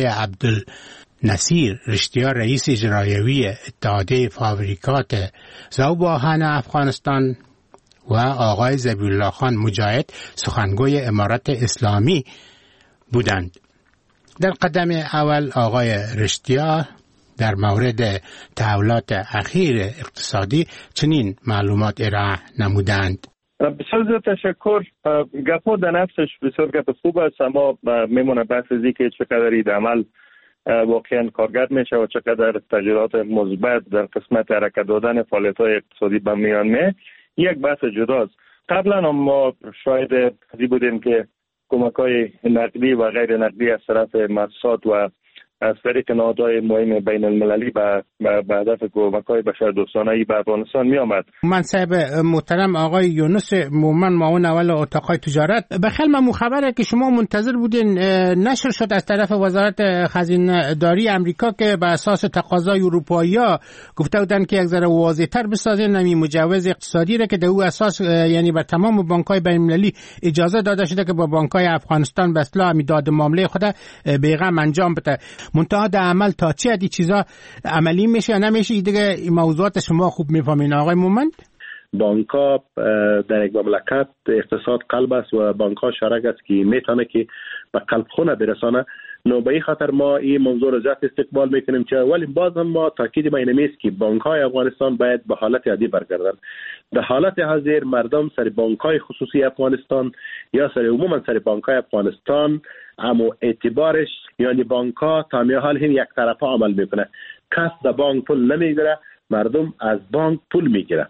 S22: عبدالنصیر رشتیا رئیس اجرایی اتحادیه فابریکات ذوب آهن افغانستان و آقای ذبیح‌الله خان مجاهد سخنگوی امارت اسلامی بودند. در قدم اول آقای رشتیا در مورد تحولات اخیر اقتصادی چنین معلومات ارائه نمودند.
S23: بسیار زیاد تشکر. گپا در نفسش بسیار گپ خوب است، اما میمونه بحث ازی که چقدر این عمل واقعا کارگر میشه و چقدر تغییرات مثبت در قسمت حرکت دادن فعالیت‌های اقتصادی به میان میاد. یک بحث جداست. قبلا هم ما شاید ازی بودیم که کمک‌های نقدی و غیر نقدی از طرف مؤسسات و از طریق نهادهای مهم بین المللی به به هدف کمک‌های بشردوستانه‌ای به افغانستان می آمد.
S22: منصب محترم آقای یونس مومن معاون اول اتاقای تجارت، بخیر من خبره که شما منتظر بودین نشر شد از طرف وزارت خزینه داری امریکا که به اساس تقاضای اروپایی‌ها گفته بودن که یک ذره واضح‌تر بسازین نمی مجوز اقتصادی را که در او اساس یعنی بر تمام بانک‌های بین المللی اجازه داده شده که با بانک‌های افغانستان به اصلاح میداد معامله خود بیغم انجام بده. منتها در عمل تا چه حدی چیزا عملی میشه یا نمیشه دیگه این موضوعات شما خوب میفهمین آقای مومند؟
S23: بانک‌ها در یک مملکت اقتصاد قلب است و بانک‌ها شرک است که میتونه که به قلب خونه برسانه. نو به این خاطر ما این موضوع رو زیاد استقبال میکنیم که ولی باز هم ما تاکید ما اینه است که بانک‌های افغانستان باید به حالت عادی برگردن. در حالت حاضر مردم سر بانک‌های خصوصی افغانستان یا سر عموما سر بانک‌های افغانستان اما اعتبارش یعنی بانک‌ها تا میحال هم یک طرفه عمل میکنه. کس در بانک پول نمیگیره، مردم از بانک پول میگیره.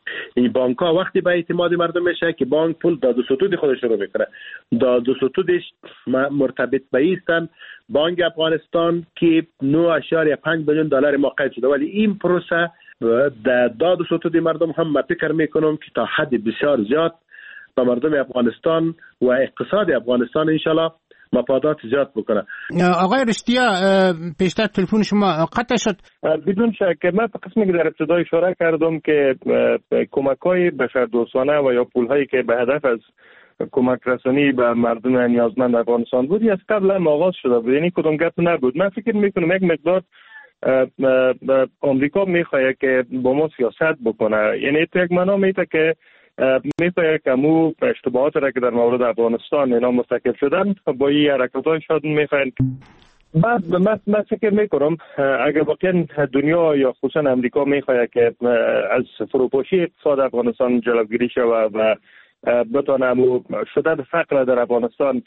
S23: این بانک ها وقتی به اعتماد مردم میشه که بانک پول داد و ستود خودش رو میکنه. داد و ستودش مرتبط به ایستن بانک افغانستان که نه اشاریه پنج میلیون دلار ما قید شده، ولی این پروسه در داد و ستود مردم هم من فکر میکنم که تا حد بسیار زیاد به مردم افغانستان و اقتصاد افغانستان انشالله مفادات زیاد بکنه.
S22: آقای رشدیا پیشتر تلفن شما قطع شد.
S23: بدون شک من به قسمی که در ابتدا اشاره کردم که کمک‌های بشردوستانه و یا پول‌هایی که به هدف از کمک رسانی به مردم نیازمند افغانستان بود از قبل هم آغاز شده بود، یعنی کدوم گپ نبود. من فکر میکنم یک مقدار آمریکا میخواد که با ما سیاست بکنه، یعنی تو یک معنا میته که میخواد که مو اشتباهات را که در مورد افغانستان اینا مستقل شدن با این حرکت‌های شاد میخواد. بعد من من فکر میکنم اگر واقعا دنیا یا خصوصا امریکا میخواد که از فروپاشی اقتصاد افغانستان جلوگیری شود و بتونه شدت فقر در افغانستان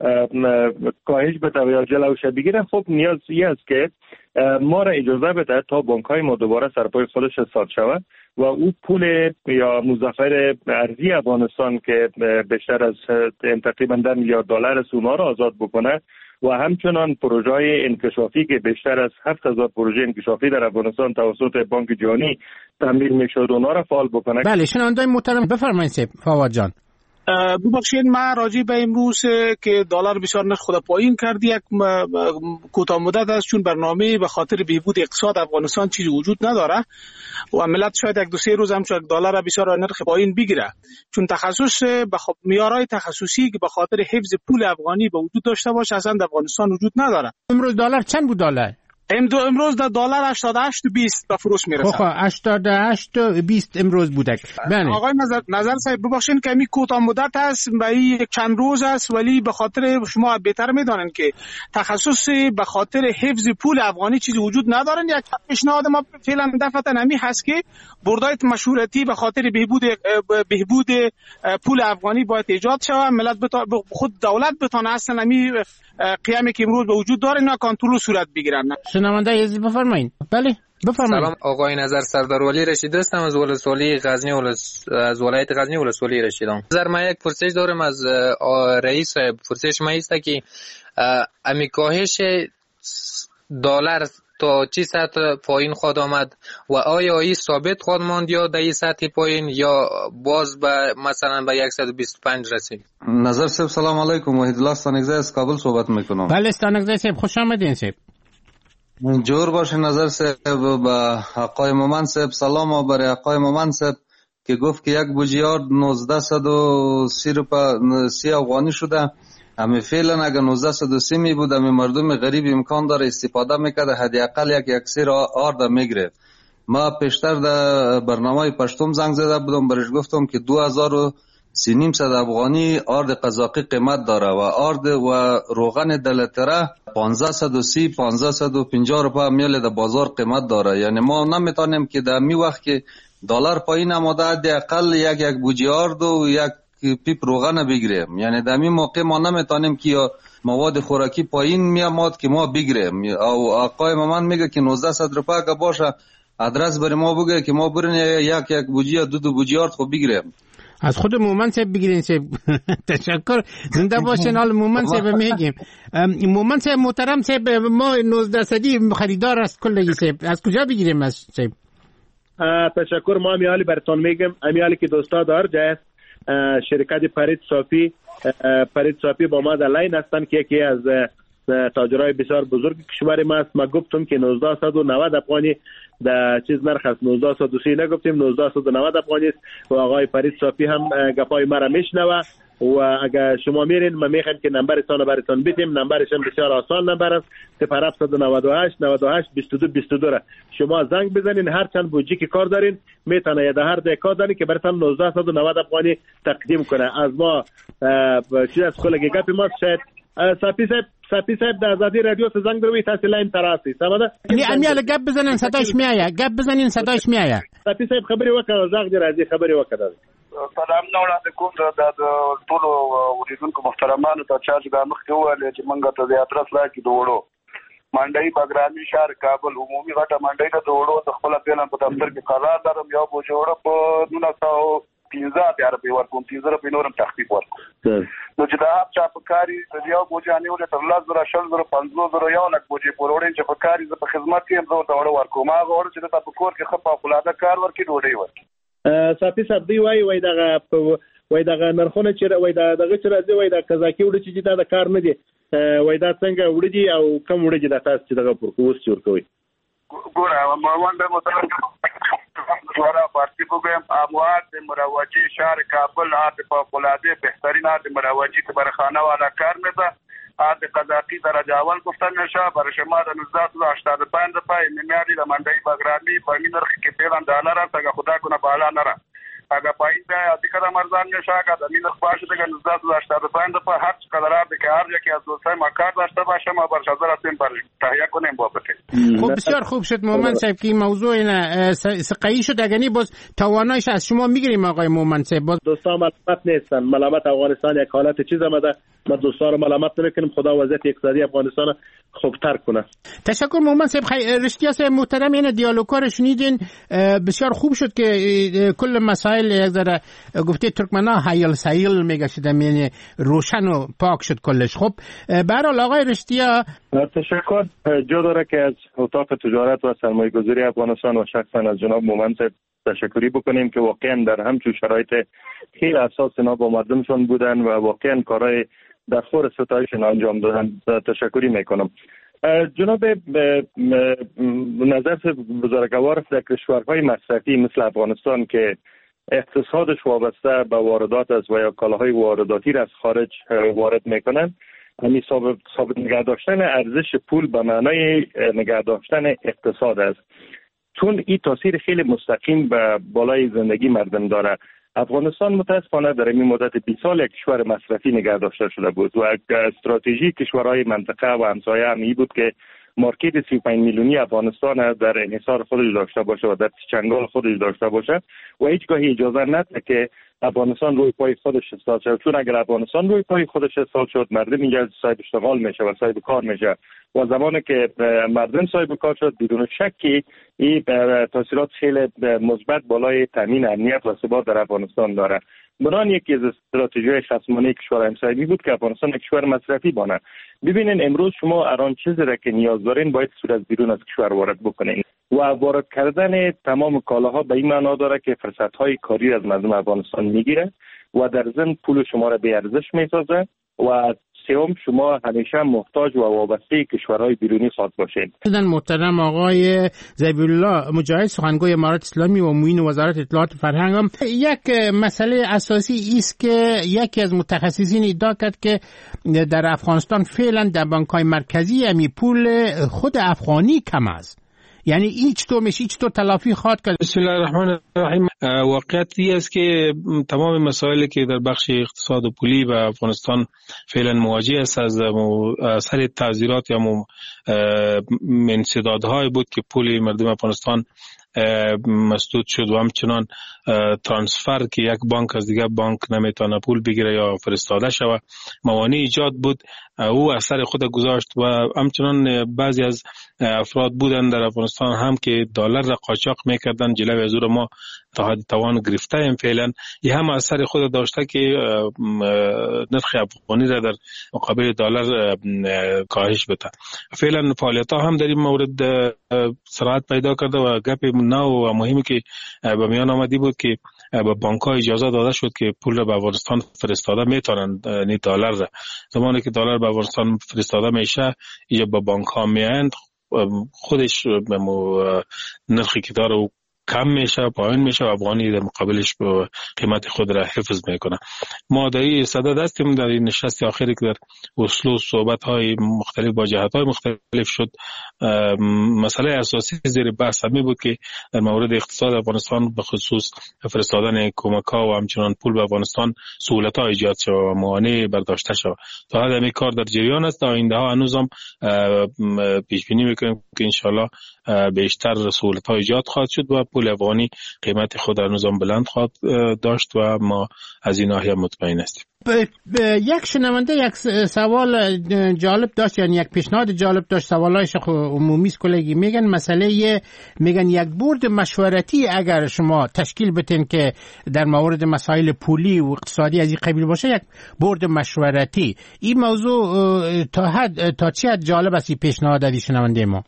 S23: کاهش بده و یا جلوش بگیره، خب نیازی است که ما را اجازه بده تا بانک‌های ما دوباره سرپای خودش استاد شود و او پول یا مزخرف ارزی افغانستان که بیشتر از تقریبا ده میلیارد دلار است اونها را آزاد بکنه و همچنان پروژه‌های انکشافی که بیشتر از هفت هزار پروژه انکشافی در افغانستان توسط بانک جهانی تمویل می‌شد اونها را فعال بکنه.
S22: بله شنوندگان محترم بفرمایید فواد جان.
S4: ببخشید من راجع به امروز که دلار بسیار نرخ خود پایین کرد یک کوتاه مدت است، چون برنامه به خاطر بهبود اقتصاد افغانستان چیزی وجود نداره و ملت شاید یک دو سه روز هم شاید دلار بسیار نرخ پایین بگیره، چون تخصص به خب معیارهای تخصصی که به خاطر حفظ پول افغانی به وجود داشته باشه اصلا در افغانستان وجود نداره.
S22: امروز دلار چند بود دلار؟
S4: امروز در دلار هشتاد و هشت و بیست به فروش میرسه.
S22: خب هشتاد و هشت و بیست امروز بوده.
S4: بله. آقای نظر نظر صاحب ببخشید که می کوتاه مدت است و این چند روز است، ولی به خاطر شما بهتر میدانن که تخصص به خاطر حفظ پول افغانی چیزی وجود ندارن. یک پیشنهاد ما فعلا دفعه نمی هست که بردای مشورتی به خاطر بهبود بهبود پول افغانی باید ایجاد شود، ملت بتا... خود دولت بتونه اصلا نمی قیامی که امروز به وجود داره اینا کنترل صورت بگیرن.
S22: شنونده عزیز بفرمایید. بله بفرمایید.
S9: سلام آقای نظر سردار ولی رشید هستم از ولسوالی غزنی ولس... از ولایت غزنی ولسوالی رشیدم. نظر من یک پرسش دارم از رئیس صاحب. پرسش من است که امی کاهش دلار تا چی سطح پایین خواهد آمد و آیا این ثابت خواهد ماند یا در این سطح پایین یا باز به مثلا به صد و بیست و پنج رسید؟
S11: نظر صاحب سلام علیکم. وحید الله استانگزی از کابل صحبت میکنم.
S22: بله استانگزی صاحب خوش آمدین صاحب.
S11: جور باشه نظر صاحب. به آقای مومن صاحب سلام و برای آقای مومن صاحب که گفت که یک بوجیارد نوزده صد و سی افغانی شده. همه فعلا اگر نوزده صد و سی می بود همه مردم غریب امکان داره استفاده میکرده حداقل یک یک سیر آرد میگیره. ما پیشتر در برنامه پشتم زنگ زده بودم برش گفتم که دو هزار و سی نیم صد افغانی آرد قزاقی قیمت داره و آرد و روغن دلتره پانزده صد و سی پانزده صد و پنجاه روپیه میل در بازار قیمت داره. یعنی ما نمیتونیم که در می وقت که دلار پایین آمده حداقل یک یک بوجی آرد و یک پیپ روغن بگیریم. یعنی در این موقع ما نمیتونیم که مواد خوراکی پایین میامد که ما بگیریم. او آقای مامان میگه که نوزده صد روپیه که باشه ادرس بر ما بگه که ما برین یک یک بوجی یا دو دو بوجی آرد خب بگیریم.
S22: از خود مومن صاحب بگیرین صاحب. تشکر زنده باشین. حال مومن صاحب میگیم. مومن صاحب محترم صاحب ما نوزده صدی خریدار است کلی صاحب از کجا بگیریم از صاحب؟
S23: تشکر. ما امیالی براتون میگم امیالی که دوستا دار جای شرکت فرید صافی فرید صافی با ما در لاین هستن که یکی از تاجرای بسیار بزرگ کشور ما است. ما گفتم که نوزده صد و نود افغانی در چیز نرخ است، نوزده صد و سی نگفتیم نوزده صد و نود افغانی است و آقای فرید صافی هم گپای ما را میشنوه و اگر شما میرین ما میخوایم که نمبرتون رو براتون بدیم. نمبرش هم بسیار آسان نمبر است صفر هفت نه هشت نه هشت بیست و دو بیست و دو را شما زنگ بزنین هر چند بوجی که کار دارین میتونه در هر ده کار دارین که براتون نوزده صد و نود افغانی تقدیم کنه. از ما چیز از کلگی گپی ما شاید صافی صاحب صافی صاحب در آزادی رادیو ته زنگ دروي تاسو لاین تراسی سمده
S22: ني امیاله گپ بزنین صداش میایا گپ بزنین صداش میایا.
S23: صافی صاحب خبري وکړه زغ دې راځي خبري وکړه.
S24: سلام نو وړاندې کوم د ټولو اوریدونکو محترمانو ته چې د مخ کې وویل چې موږ ته د ادرس لا کې دوړو منډي بګرامي شهر کابل عمومي غټه منډي د دوړو د خپل پیلن په دفتر کې قرار درم یو بوجوړه په نو تاسو پنځه بیا په ورکوم پنځه په نورم تخفیف ورکوم نو چې دا چا په کاری د یو بوجاني ولې تر لاس درا شل درا پنځه درا یو لک بوجي پروړې چې په کاری ز په خدمت کې هم زه ورته ورکوم هغه ور چې تاسو په کور کې خپل خپل کار ورکې ډوډۍ ورکې
S5: صافي صاحب دی وای وای دغه وای دغه نرخونه چې وای دغه چې راځي وای د قزاقي وړي چې دا د کار نه دی وای دا څنګه وړي دي او کم وړي دي د تاسو چې دغه پرکوس جوړ کوي
S24: ګوره ما وانده مترجم دوارا پارتی بگویم اموات مروجی شهر کابل آت فوق‌العاده بهترین آت مروجی که بر خانه والا کار میده آت قزاقی در اجاول گفتن میشه بر شما در نزدات و هشتاد و پنج پای نمیاری در منده بگرامی پایین نرخی که پیلان دالر است اگه خدا کنه بالا نره اگه پایین ده آتی کدام مرزان میشه اگه در نرخ باشه دیگه نزدات و هشتاد و پنج پای هر چقدر آب که هر جا که از دوستای ما کار داشته باشه ما بر شازر هستیم بر تهیه کنیم بابته.
S22: خب بسیار خوب شد مومن صاحب که این موضوع این سقایی شد اگه باز توانایش از شما میگیریم آقای مومن صاحب. باز
S5: دوستان ملامت نیستن، ملامت افغانستان یک حالت چیز آمده، ما دوستان رو ملامت نمیکنیم، خدا وضعیت اقتصادی افغانستان خوبتر کنه.
S22: تشکر مومن صاحب. رشتیا صاحب محترم این دیالوگا رو شنیدین، بسیار خوب شد که کل مسائل یک ذره گفته ترکمنا حیل سیل میگشیدم، یعنی روشن و پاک شد کلش. خب به هر حال آقای رشتیا
S23: تشکر. جا داره که از اتاق تجارت و سرمایه گذاری افغانستان و شخصا از جناب مومن صاحب تشکری بکنیم که واقعا در همچون شرایط خیلی اساس اینا با مردمشون بودن و واقعا کارهای در خور ستایشون انجام دادن. تشکری میکنم. جناب نظر بزرگوار در کشورهای مصرفی مثل افغانستان که اقتصادش وابسته به واردات است و یا کالاهای وارداتی را از خارج وارد میکنن، همین ثابت ثابت نگه داشتن ارزش پول به معنای نگه داشتن اقتصاد است، چون این تاثیر خیلی مستقیم به بالای زندگی مردم داره. افغانستان متاسفانه در این مدت بیست سال یک کشور مصرفی نگه داشته شده بود و استراتژی کشورهای منطقه و همسایه هم این بود که مارکت سی و پنج میلیونی افغانستان در انحصار خودش داشته باشه و در چنگال خودش داشته باشه و هیچگاهی اجازه نده که افغانستان روی پای خودش استاد شد، چون اگر افغانستان روی پای خودش استاد شد مردم اینجا صاحب اشتغال میشه و صاحب کار میشه و زمانی که مردم صاحب کار شد بدون شکی این تاثیرات خیلی مثبت بالای تامین امنیت و ثبات در افغانستان داره. بنان یکی از استراتژی‌های خصمانه کشور همسایه‌ای بود که افغانستان یک کشور مصرفی بانه. ببینین امروز شما هر چیزی را که نیاز دارین باید صورت بیرون از کشور وارد بکنین و وارد کردن تمام کالاها به این معنا داره که فرصت‌های کاری از مردم افغانستان میگیره و در ضمن پول شما را به ارزش میسازه و سوم شما همیشه محتاج و وابسته کشورهای بیرونی خواهد باشید.
S22: محترم آقای ذبیحالله مجاهد سخنگوی امارات اسلامی و معین وزارت اطلاعات و فرهنگ هم یک مسئله اساسی است که یکی از متخصصین ادعا کرد که در افغانستان فعلا در بانک‌های مرکزی امی پول خود افغانی کم است. یعنی هیچ طور میشه هیچ طور تلافی خواهد کرد.
S6: بسم الله الرحمن الرحیم. واقعیتی است که تمام مسائلی که در بخش اقتصاد و پولی و افغانستان فعلا مواجه است از اثر تعذیرات یا انسدادهای بود که پول مردم افغانستان مسدود شد و همچنان ترانسفر که یک بانک از دیگر بانک نمیتونه پول بگیره یا فرستاده شود موانع ایجاد بود، او اثر خود گذاشت و همچنان بعضی از افراد بودن در افغانستان هم که دلار را قاچاق میکردن جلوی از او ما تا حد توان گرفته ایم. فعلا این هم اثر خود داشته که نرخ افغانی را در مقابل دلار کاهش بده. فعلا فعالیت ها هم در این مورد سرعت پیدا کرده و گپ نو و مهمی که به میان آمدی بود که به بانک ها اجازه داده شد که پول را به افغانستان فرستاده میتونند، یعنی دلار را زمانی که دلار به افغانستان فرستاده میشه یا به بانک ها میاند خودش نرخی که داره کم میشه، پایین میشه و افغانی در مقابلش به قیمت خود را حفظ میکنه. ما در این صدد هستیم. در این نشست آخری که در اسلو صحبت های مختلف با جهت های مختلف شد، مسئله اساسی زیر بحث همی بود که در مورد اقتصاد افغانستان به خصوص فرستادن کمک ها و همچنان پول به افغانستان سهولت ها ایجاد شد و موانع برداشته شد. تا حد همی کار در جریان است. آینده ها هنوز هم پیش بینی میکنیم که انشالله بیشتر سهولت ها ایجاد خواهد شد و پول افغانی قیمت خود در نظام بلند خواهد داشت و ما از این ناحیه مطمئن هستیم.
S22: یک شنونده یک سوال جالب داشت، یعنی یک پیشنهاد جالب داشت، سوالایش عمومی است کلگی. میگن مسئله میگن یک بورد مشورتی اگر شما تشکیل بتین که در مورد مسائل پولی و اقتصادی از این قبیل باشه، یک بورد مشورتی، این موضوع تا حد تا چه حد جالب است این پیشنهاد از شنونده ما؟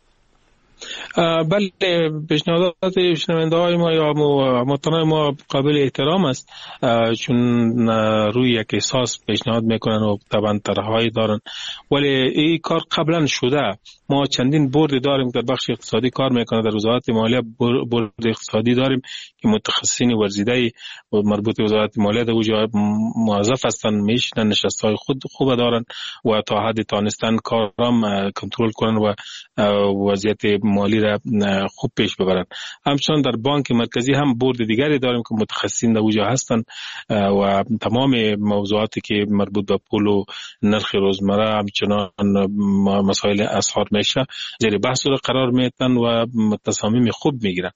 S6: بله، پیشنهادات شنونده های ما یا مطمئن ما قابل احترام است، چون روی یک اساس پیشنهاد میکنن و طبعا طرح‌هایی دارن، ولی این کار قبلا شده. ما چندین بورد داریم در بخش اقتصادی کار میکنه، در وزارت مالیه بورد اقتصادی داریم که متخصصین ورزیده مربوط به وزارت مالیه در اونجا موظف هستن، میشنن، نشست‌های خود خوب دارن و تا حد تانستن کارام کنترل کنن و وضعیت مالی را خوب پیش ببرن. همچنان در بانک مرکزی هم بورد دیگری داریم که متخصصین در اونجا هستن و تمام موضوعاتی که مربوط به پول و نرخ روزمره، همچنان مسائل اسعار میشه زیر بحث را قرار میدن و تصامیم خوب میگیرن.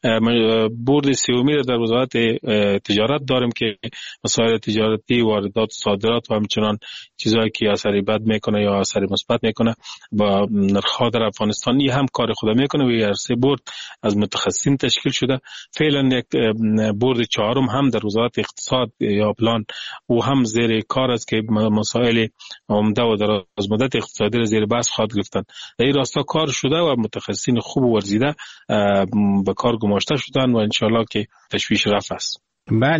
S6: بورد سومی را در وزارت تجارت داریم که مسائل تجارتی، واردات، صادرات و همچنان چیزایی که اثر بد میکنه یا اثر مثبت میکنه با نرخ‌ها در افغانستان، این هم کار خود میکنه و این سه بورد از متخصصین تشکیل شده. فعلا یک بورد چهارم هم در وزارت اقتصاد یا پلان و هم زیر کار است که مسائل عمده و دراز مدت اقتصادی را زیر بحث خواهد گرفتن. در این راستا کار شده و متخصصین خوب و ورزیده به کار گماشته شدن و انشالله که تشویش رفع است.
S22: بله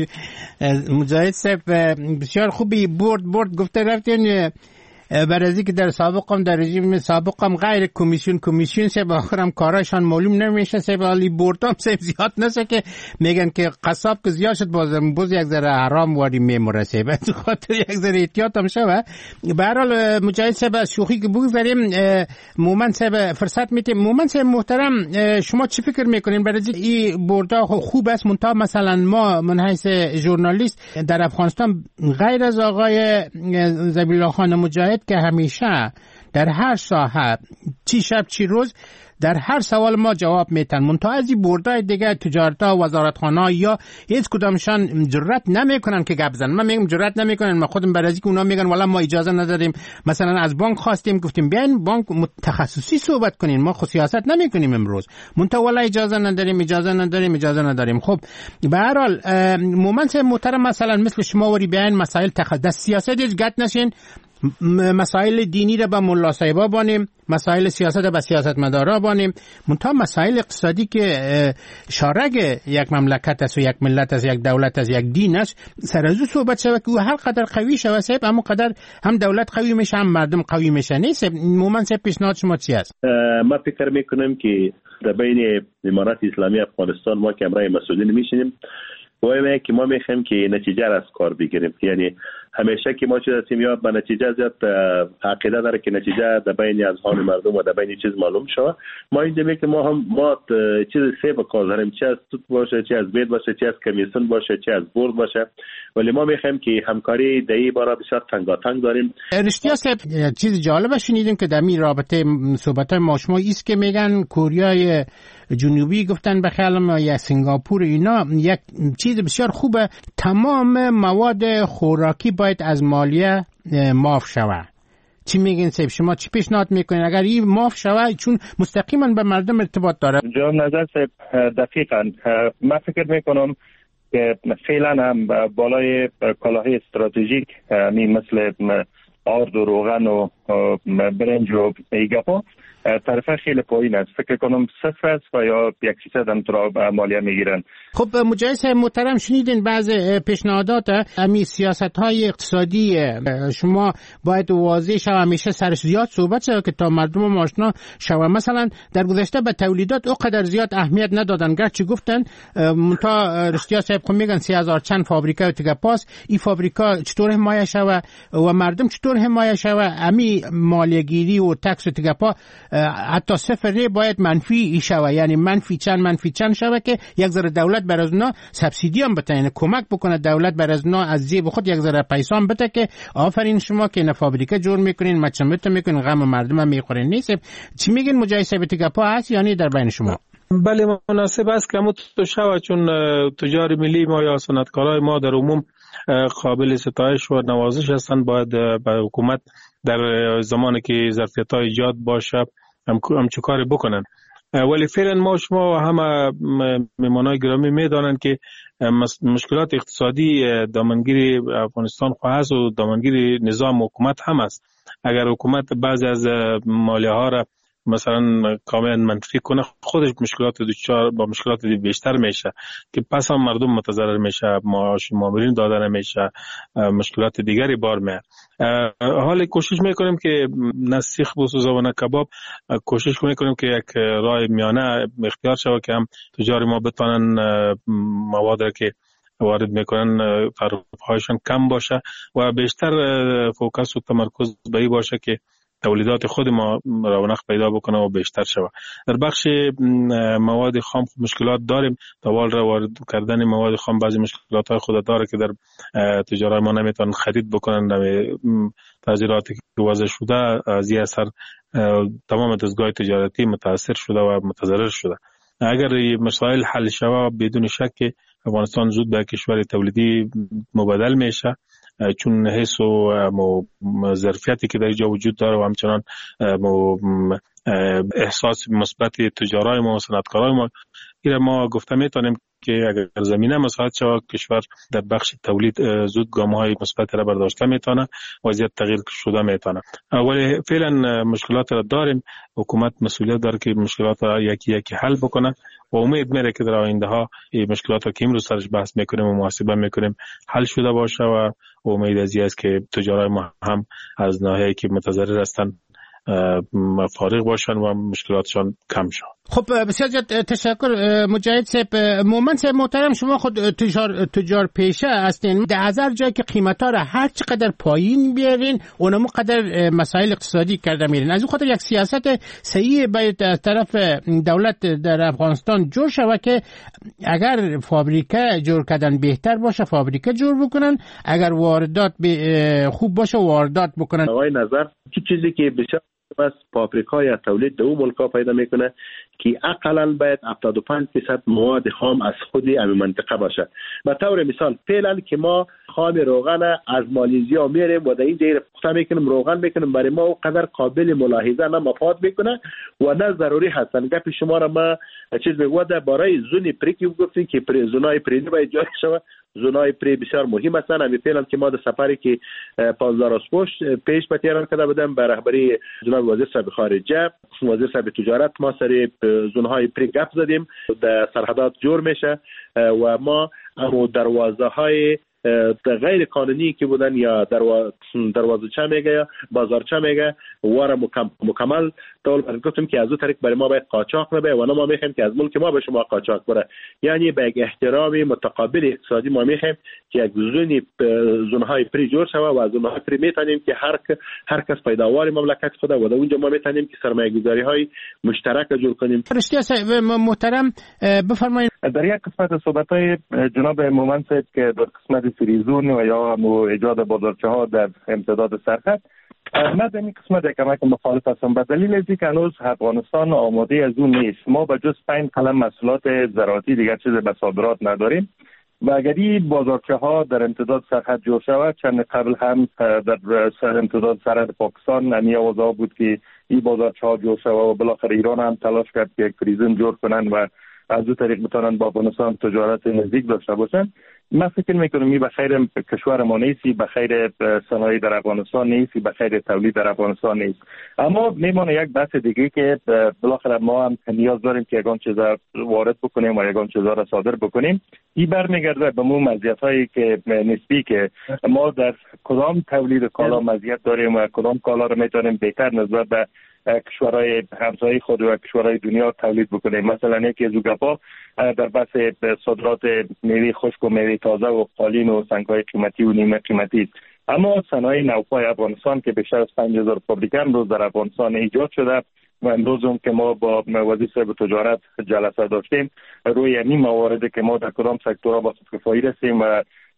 S22: مجاهد صاحب بسیار خوبی بورد بورد گفته رفتین، برای که در سابقم در رژیم سابقم غیر کمیسیون کمیسیون سه با آخرم کاراشان معلوم نمیشه، سه ولی بردام سه زیاد نشه که میگن که قصاب که زیاد شد بازم باز یک ذره حرام واری میموره سه بعد خاطر یک ذره احتیاط هم شوه. به هر حال مجاهد صاحب شوخی که بگذاریم، مومن صاحب فرصت میتیم. مومن صاحب محترم شما چی فکر میکنین؟ برای این بردا خوب است، منتها مثلا ما من حیث ژورنالیست در افغانستان غیر از آقای ذبیح الله خان مجاهد که همیشه در هر ساحه چی شب چی روز در هر سوال ما جواب میتن، منتها از این بردای دیگه تجارتا، وزارتخانه یا هیچ کدامشان جرأت نمیکنن که گپ بزنن. من میگم جرأت نمیکنن، من خودم برای اینکه اونا میگن والا ما اجازه نداریم. مثلا از بانک خواستیم گفتیم بیاین بانک متخصصی صحبت کنین، ما خود سیاست نمیکنیم امروز، منتها والا اجازه نداریم اجازه نداریم اجازه نداریم. خب به هر حال مومنت محترم مثلا مثل شما وری بیاین مسائل تخصص سیاست هیچ گت نشین، مسائل دینی را با ملا صاحبا بانیم، مسائل سیاست را با سیاستمدارا بانیم، منتها مسائل اقتصادی که شارگ یک مملکت است و یک ملت است، یک دولت است، یک دین است، سر از او صحبت شود که او هر قدر قوی شود صاحب اما قدر هم دولت قوی میشه هم مردم قوی میشه. نیست مومن صاحب پیشنهاد شما چی است؟
S5: ما فکر میکنم که در بین امارات اسلامی افغانستان ما که امرای مسئولین میشینیم و که ما میخوایم که نتیجه را از کار بگیریم، یعنی همیشه که ما چیز هستیم یا به نتیجه زیاد عقیده داره که نتیجه در بین اذهان مردم و در بین چیز معلوم شود. ما اینجا میگیم که ما هم ما چیز سه به کار داریم، چه از توت باشه، چه از بید باشه، چه از کمیسیون باشه، چه از بورد باشه، ولی ما میخوایم که همکاری در این باره بسیار تنگاتنگ داریم.
S22: رشتیا صاحب چیز جالب شنیدیم که در این رابطه صحبت ما شما ایست که میگن کوریای جنوبی گفتن به خیال ما یا سنگاپور اینا یک چیز بسیار خوبه، تمام مواد خوراکی باید از مالیه معاف شود. چی میگین صاحب شما چی پیشنهاد میکنین اگر این معاف شود، چون مستقیما به مردم ارتباط داره؟
S23: جان نظر صاحب دقیقاً من فکر میکنم که فعلا هم بالای کالاهای استراتژیک می مثل آرد و روغن و برنج و ایگاپا طرفه خیلی پایین است، فکر کنم صفر است و یا یک فیصد هم ترا مالیه میگیرن.
S22: خب مجاهد صاحب محترم شنیدین بعض پیشنهادات امی سیاست های اقتصادی شما باید واضح شود، همیشه سرش زیاد صحبت شود که تا مردم آشنا شود. مثلا در گذشته به تولیدات اونقدر زیاد اهمیت ندادن، گرچه گفتن منتها رشتیا صاحب خب میگن سی هزار چند فابریکا و تگپاس، این فابریکا چطور حمایت شود و مردم چطور حمایت شود؟ امی مالیه‌گیری و تکس و تگپا حتی صفر نه باید منفی شوه، یعنی منفی چند منفی چند شوه که یک ذره دولت بر از اونا سبسیدی هم بده، یعنی کمک بکنه دولت بر از اونا از جیب خود یک ذره پیسا هم بده که آفرین شما که نه فابریکه جور میکنین مچمت میکنین غم مردم هم میخورین. نیست چی میگین مجاهد صاحب تگپا هست یعنی در بین شما؟
S6: بله مناسب است که همون تو شود، چون تجار ملی ما یا صنعتکارای ما در عموم قابل ستایش و نوازش هستند. باید به حکومت در زمانی که ظرفیت‌ها ایجاد باشه همچه کاری بکنن. ولی فعلا ما شما همه مهمانای گرامی میدانند که مشکلات اقتصادی دامنگیر افغانستان خواهد است و دامنگیر نظام حکومت هم است. اگر حکومت بعضی از مالیه ها را مثلا کاملا منفی کنه، خودش مشکلات دوچار با مشکلات بیشتر میشه که پس هم مردم متضرر میشه، معاش مامورین داده نمیشه، مشکلات دیگری بار میاد. حالا کوشش میکنیم که نه سیخ بسوزه و نه کباب، کوشش میکنیم که یک راه میانه اختیار شود که هم تجار ما بتونن مواد را که وارد میکنن تعرفهایشان کم باشه و بیشتر فوکس و تمرکز به این باشه که تولیدات خود ما رونق پیدا بکنه و بیشتر شود. در بخش مواد خام مشکلات داریم. دوال را وارد کردن مواد خام بعضی مشکلات های خود داره که در تجارت ما نمیتونن خرید بکنن. تغییراتی که وضع شده از این اثر تمام دستگاه تجارتی متاثر شده و متضرر شده. اگر مسائل حل شود بدون شک افغانستان زود به کشور تولیدی مبادل میشه، چون حس و ظرفیتی که در اینجا وجود داره و همچنان احساس مثبت تجارای ما و صنعتکارای ما، این ما گفته میتونیم که اگر زمینه مساعد شود کشور در بخش تولید زود گام‌های مثبت را برداشته میتونه، وضعیت تغییر شده میتونه. ولی فعلا مشکلات را داریم. حکومت مسئولیت داره که مشکلات را یکی یکی حل بکنه و امید میره که در آینده ها این مشکلات را که امروز سرش بحث میکنیم و محاسبه میکنیم حل شده باشه و امید از این است که تجارای ما هم از ناحیه‌ای که متضرر هستند فارغ باشن و مشکلاتشان کم شد.
S22: خب بسیار زیاد تشکر مجاهد صاحب. مومن صاحب محترم، شما خود تجار تجار پیشه هستین. در هزار جایی که قیمتا را هر چقدر پایین بیارین اونمو قدر مسائل اقتصادی کرده میرین. از اون خاطر یک سیاست صحیح باید از طرف دولت در افغانستان جور شود که اگر فابریکه جور کردن بهتر باشه فابریکه جور بکنن، اگر واردات خوب باشه واردات بکنن.
S5: آقای نظر چیزی که بسیار بس پاپریکا یا تولید دو ملکا پیدا میکنه که اقلا باید هفتاد و پنج درصد مواد خام از خود این منطقه باشه. به طور مثال فعلا که ما خام روغن از مالزیا میاریم و در این دیر پخته میکنیم روغن میکنیم، برای ما او قدر قابل ملاحظه نه مفاد میکنه و نه ضروری هستن. گپ شما را ما چیز میگوه در برای زون پریکی گفتیم که پری زونای پری باید جاری شود. زونای پری بسیار مهم هستن. همین فعلا که ما در سفری که پانزده روز پیش به تهران کرده بودم به رهبری جناب وزیر صاحب خارجه، وزیر صاحب تجارت، ما سر زونهای پری گپ زدیم. در سرحدات جور میشه و ما اما دروازه های غیر قانونی که بودن یا دروازه چه میگه یا بازار چه میگه واره مکمل طول گفتم که از اون طریق برای ما باید قاچاق نبه و نه ما میخوایم که از ملک ما به شما قاچاق بره. یعنی به یک احترام متقابل اقتصادی ما میخوایم که یک زونی زونهای پری جور شوه و از زونهای پری میتونیم که هر هر کس پیداوار مملکت خود و در اونجا ما میتونیم که سرمایه‌گذاری های مشترک جور کنیم.
S22: رشتیا محترم بفرمایید. در
S23: یک قسمت صحبت‌های جناب مومن صاحب که در قسمت فریزون و یا ایجاد بازارچه ها در امتداد سرخط، من در این قسمت کمک مخالف هستم به دلیل اینکه که هنوز افغانستان آماده از اون نیست. ما به جز پنج قلم محصولات زراعتی دیگر چیز به صادرات نداریم و اگر این بازارچه ها در امتداد سرحد جور شود، چند قبل هم در سر امتداد سرحد پاکستان نمی آوازه بود که این بازارچه ها جور شود و بالاخره ایران هم تلاش کرد که یک فریزن جور کنن و از دو طریق بتونن با افغانستان تجارت نزدیک داشته باشن. من فکر میکنم این به خیر کشور ما نیستی، به خیر صنایع در افغانستان نیستی، به خیر تولید در افغانستان نیست. اما میمونه یک بحث دیگه که بالاخره ما هم نیاز داریم که یگان چیزا وارد بکنیم و یگان چیزا را صادر بکنیم. این برمیگرده به مو مزیت‌هایی که نسبی که ما در کدام تولید کالا مزیت داریم و کدام کالا رو میتونیم بهتر نسبت به کشورهای همسایه خود و کشورهای دنیا تولید بکنیم. مثلا یکی از گپا در بحث صادرات میوه خشک و میوه تازه و قالین و سنگ‌های قیمتی و نیمه قیمتی، اما صنایع نوپای افغانستان که بیشتر از پنج هزار فابریکه امروز در افغانستان ایجاد شده و امروز هم که ما با وزیر صاحب تجارت جلسه داشتیم روی این موارد که ما در کدام سکتورها با کفایی رسیم و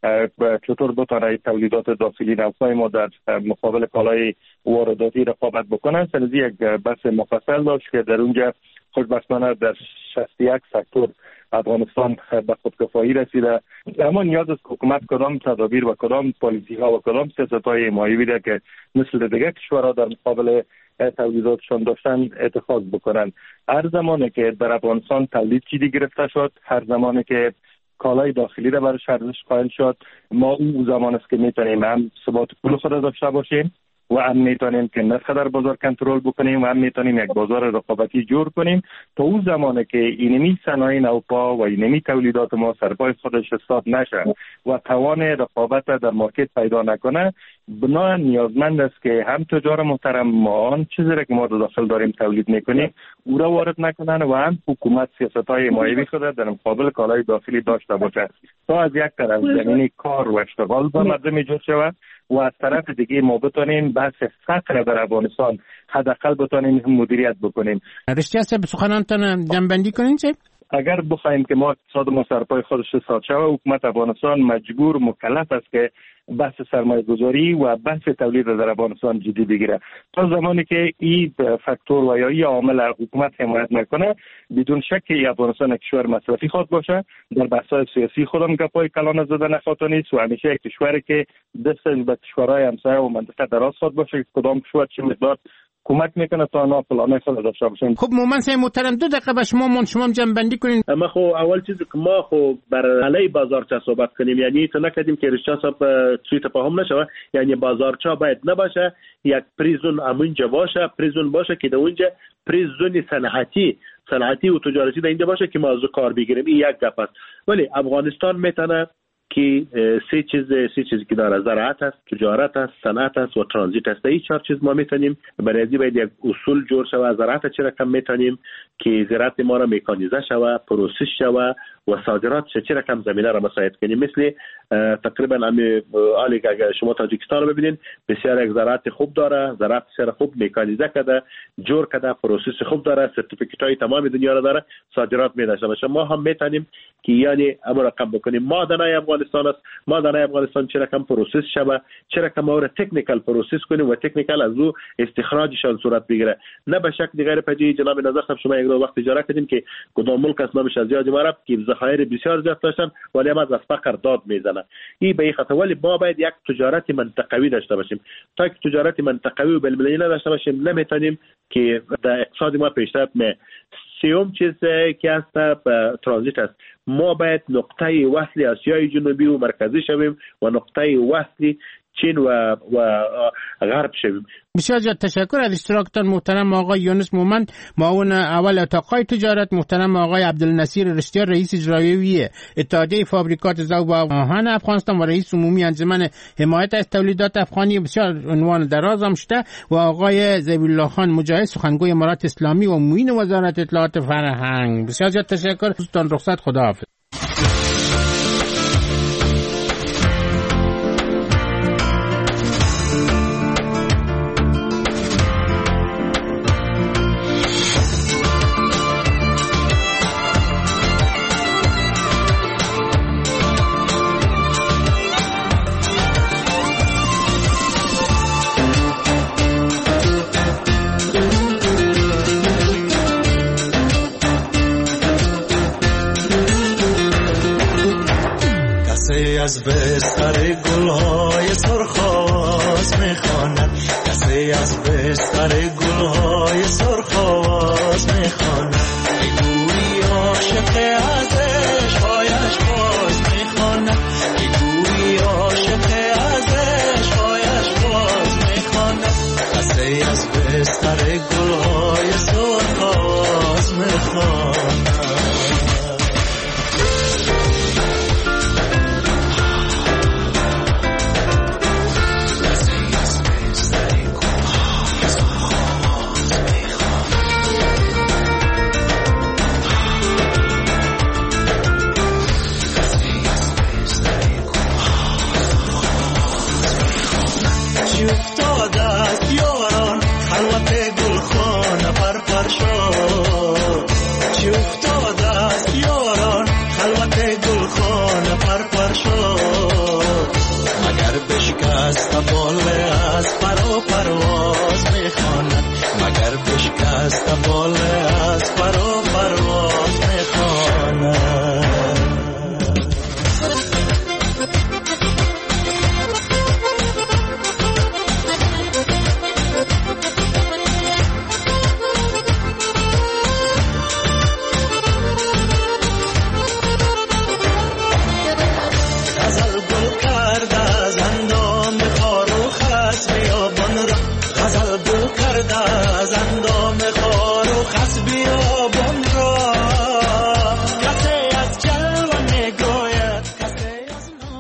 S23: چطور بتونه تولیدات داخلی نفای ما در مقابل کالای وارداتی رقابت بکنن. سنزی یک بحث مفصل داشت که در اونجا خوشبختانه در شصت و یک سکتور افغانستان به خودکفایی رسیده، اما نیاز است حکومت کدام تدابیر و کدام پالیسی ها و کدام سیاست های حمایوی را که مثل دیگر کشورها در مقابل تولیداتشان داشتن اتخاذ بکنن. هر زمانی که در افغانستان تولید چیزی گرفته شد، هر زمانی که کالای داخلی را برش ارزش قائل شد، ما اون زمان است که میتونیم هم ثبات پول خود داشته باشیم و هم میتونیم که نرخ در بازار کنترل بکنیم و هم میتونیم یک بازار رقابتی جور کنیم تا اون زمانی که اینمی صنایع نوپا و اینمی تولیدات ما سرپای خودش استاد نشه و توان رقابت در مارکت پیدا نکنه، بنا نیازمند است که هم تجار محترم ما آن چیزی را که ما داخل داریم تولید میکنیم او را وارد نکنن و هم حکومت سیاست های حمایوی خود در مقابل کالای داخلی داشته باشه تا از یک طرف زمینی کار و اشتغال به مردم ایجاد شود و از طرف دیگه ما بتونیم بحث فقر در افغانستان حداقل بتونیم مدیریت بکنیم.
S22: رشته است به سخنانتان جنبندی کنین چه؟
S23: اگر بخوایم که ما اقتصاد ما سرپای خودش ساخت شود، حکومت افغانستان مجبور مکلف است که بحث سرمایه گذاری و بحث تولید در افغانستان جدی بگیره. تا زمانی که این فاکتور و یا این عامل حکومت حمایت نکنه، بدون شک ای افغانستان کشور مصرفی خود باشه، در بحث‌های سیاسی خودم گپای کلان زدن نخواهد نیست و همیشه یک کشوری که دستش به کشورهای همسایه و منطقه دراز خود باشه، کدام کشور چه مقدار کمک میکنه تا آنها پلانای خود داشته باشن.
S22: خب مومن صاحب محترم دو دقیقه به شما من شما جنبندی کنین.
S5: اما خب اول چیزی که ما خب بر علی بازارچه صحبت کنیم، یعنی تو نکردیم که رشته صاحب توی تفاهم نشه، یعنی بازارچه باید نباشه، یک پریزون امونجا باشه، پریزون باشه که در اونجا پریزون صنعتی صنعتی و تجارتی در اینجا باشه که ما از کار بگیریم. این یک گپ است. ولی افغانستان میتونه که سه چیز سه چیزی که داره: زراعت است، تجارت است، صنعت است و ترانزیت است. این چهار چیز ما میتونیم برای ازی باید یک اصول جور شوه. زراعت چه رقم میتونیم که زراعت ما را مکانیزه شوه، پروسس شوه و صادرات چه رقم زمینه را مساعد کنیم. مثل تقریبا امی آلی که اگر شما تاجیکستان رو ببینید، بسیار یک زراعت خوب داره، زراعت بسیار خوب مکانیزه کرده، جور کرده، پروسس خوب داره، سرتیفیکیت های تمام دنیا را داره، صادرات میداشته باشه. ما هم میتونیم که یعنی امر رقم بکنیم. مادنای افغانستان است، مادنای افغانستان چه رقم پروسس شوه، چه رقم اور تکنیکال پروسس کنیم و تکنیکال از او استخراجشان صورت بگیره. نه به شک دیگر پدی جناب نظر صاحب شما یک وقت اجاره کردیم که کدام ملک است نامش از یاد عرب که ذخایر بسیار زیاد داشتن ولی هم از فقر داد میزنه. این به این خاطر ولی ما باید یک تجارت منطقوی داشته باشیم. تا که تجارت منطقوی و بین‌المللی نداشته باشیم نمیتونیم که در اقتصاد ما پیشرفت می. سیوم چیز که است ترانزیت است. ما باید نقطه وصل آسیای جنوبی و مرکزی شویم و نقطه وصل چین و و غرب شویم.
S22: بسیار زیاد تشکر از اشتراکتان محترم آقای یونس مومن، معاون اول اتاقای تجارت، محترم آقای عبدالنصیر رشتیار رئیس اجرایی اتحادیه فابریکات ذوب آهن افغانستان و رئیس عمومی انجمن حمایت از تولیدات افغانی. بسیار عنوان دراز هم شده. و آقای ذبیح‌الله خان مجاهد، سخنگوی امارات اسلامی و معین وزارت اطلاعات فرهنگ. بسیار زیاد تشکر. دوستان رخصت، خداحافظ.
S7: از بستر گلهای سرخاز میخواند، کسی از بستر گلهای سرخاز میخواند. بگویی عاشق از عشقهایش باز میخواند، بگویی عاشق از عشقهایش باز میخواند. کسی از بستر گلهای سرخاز میخواند. پرواز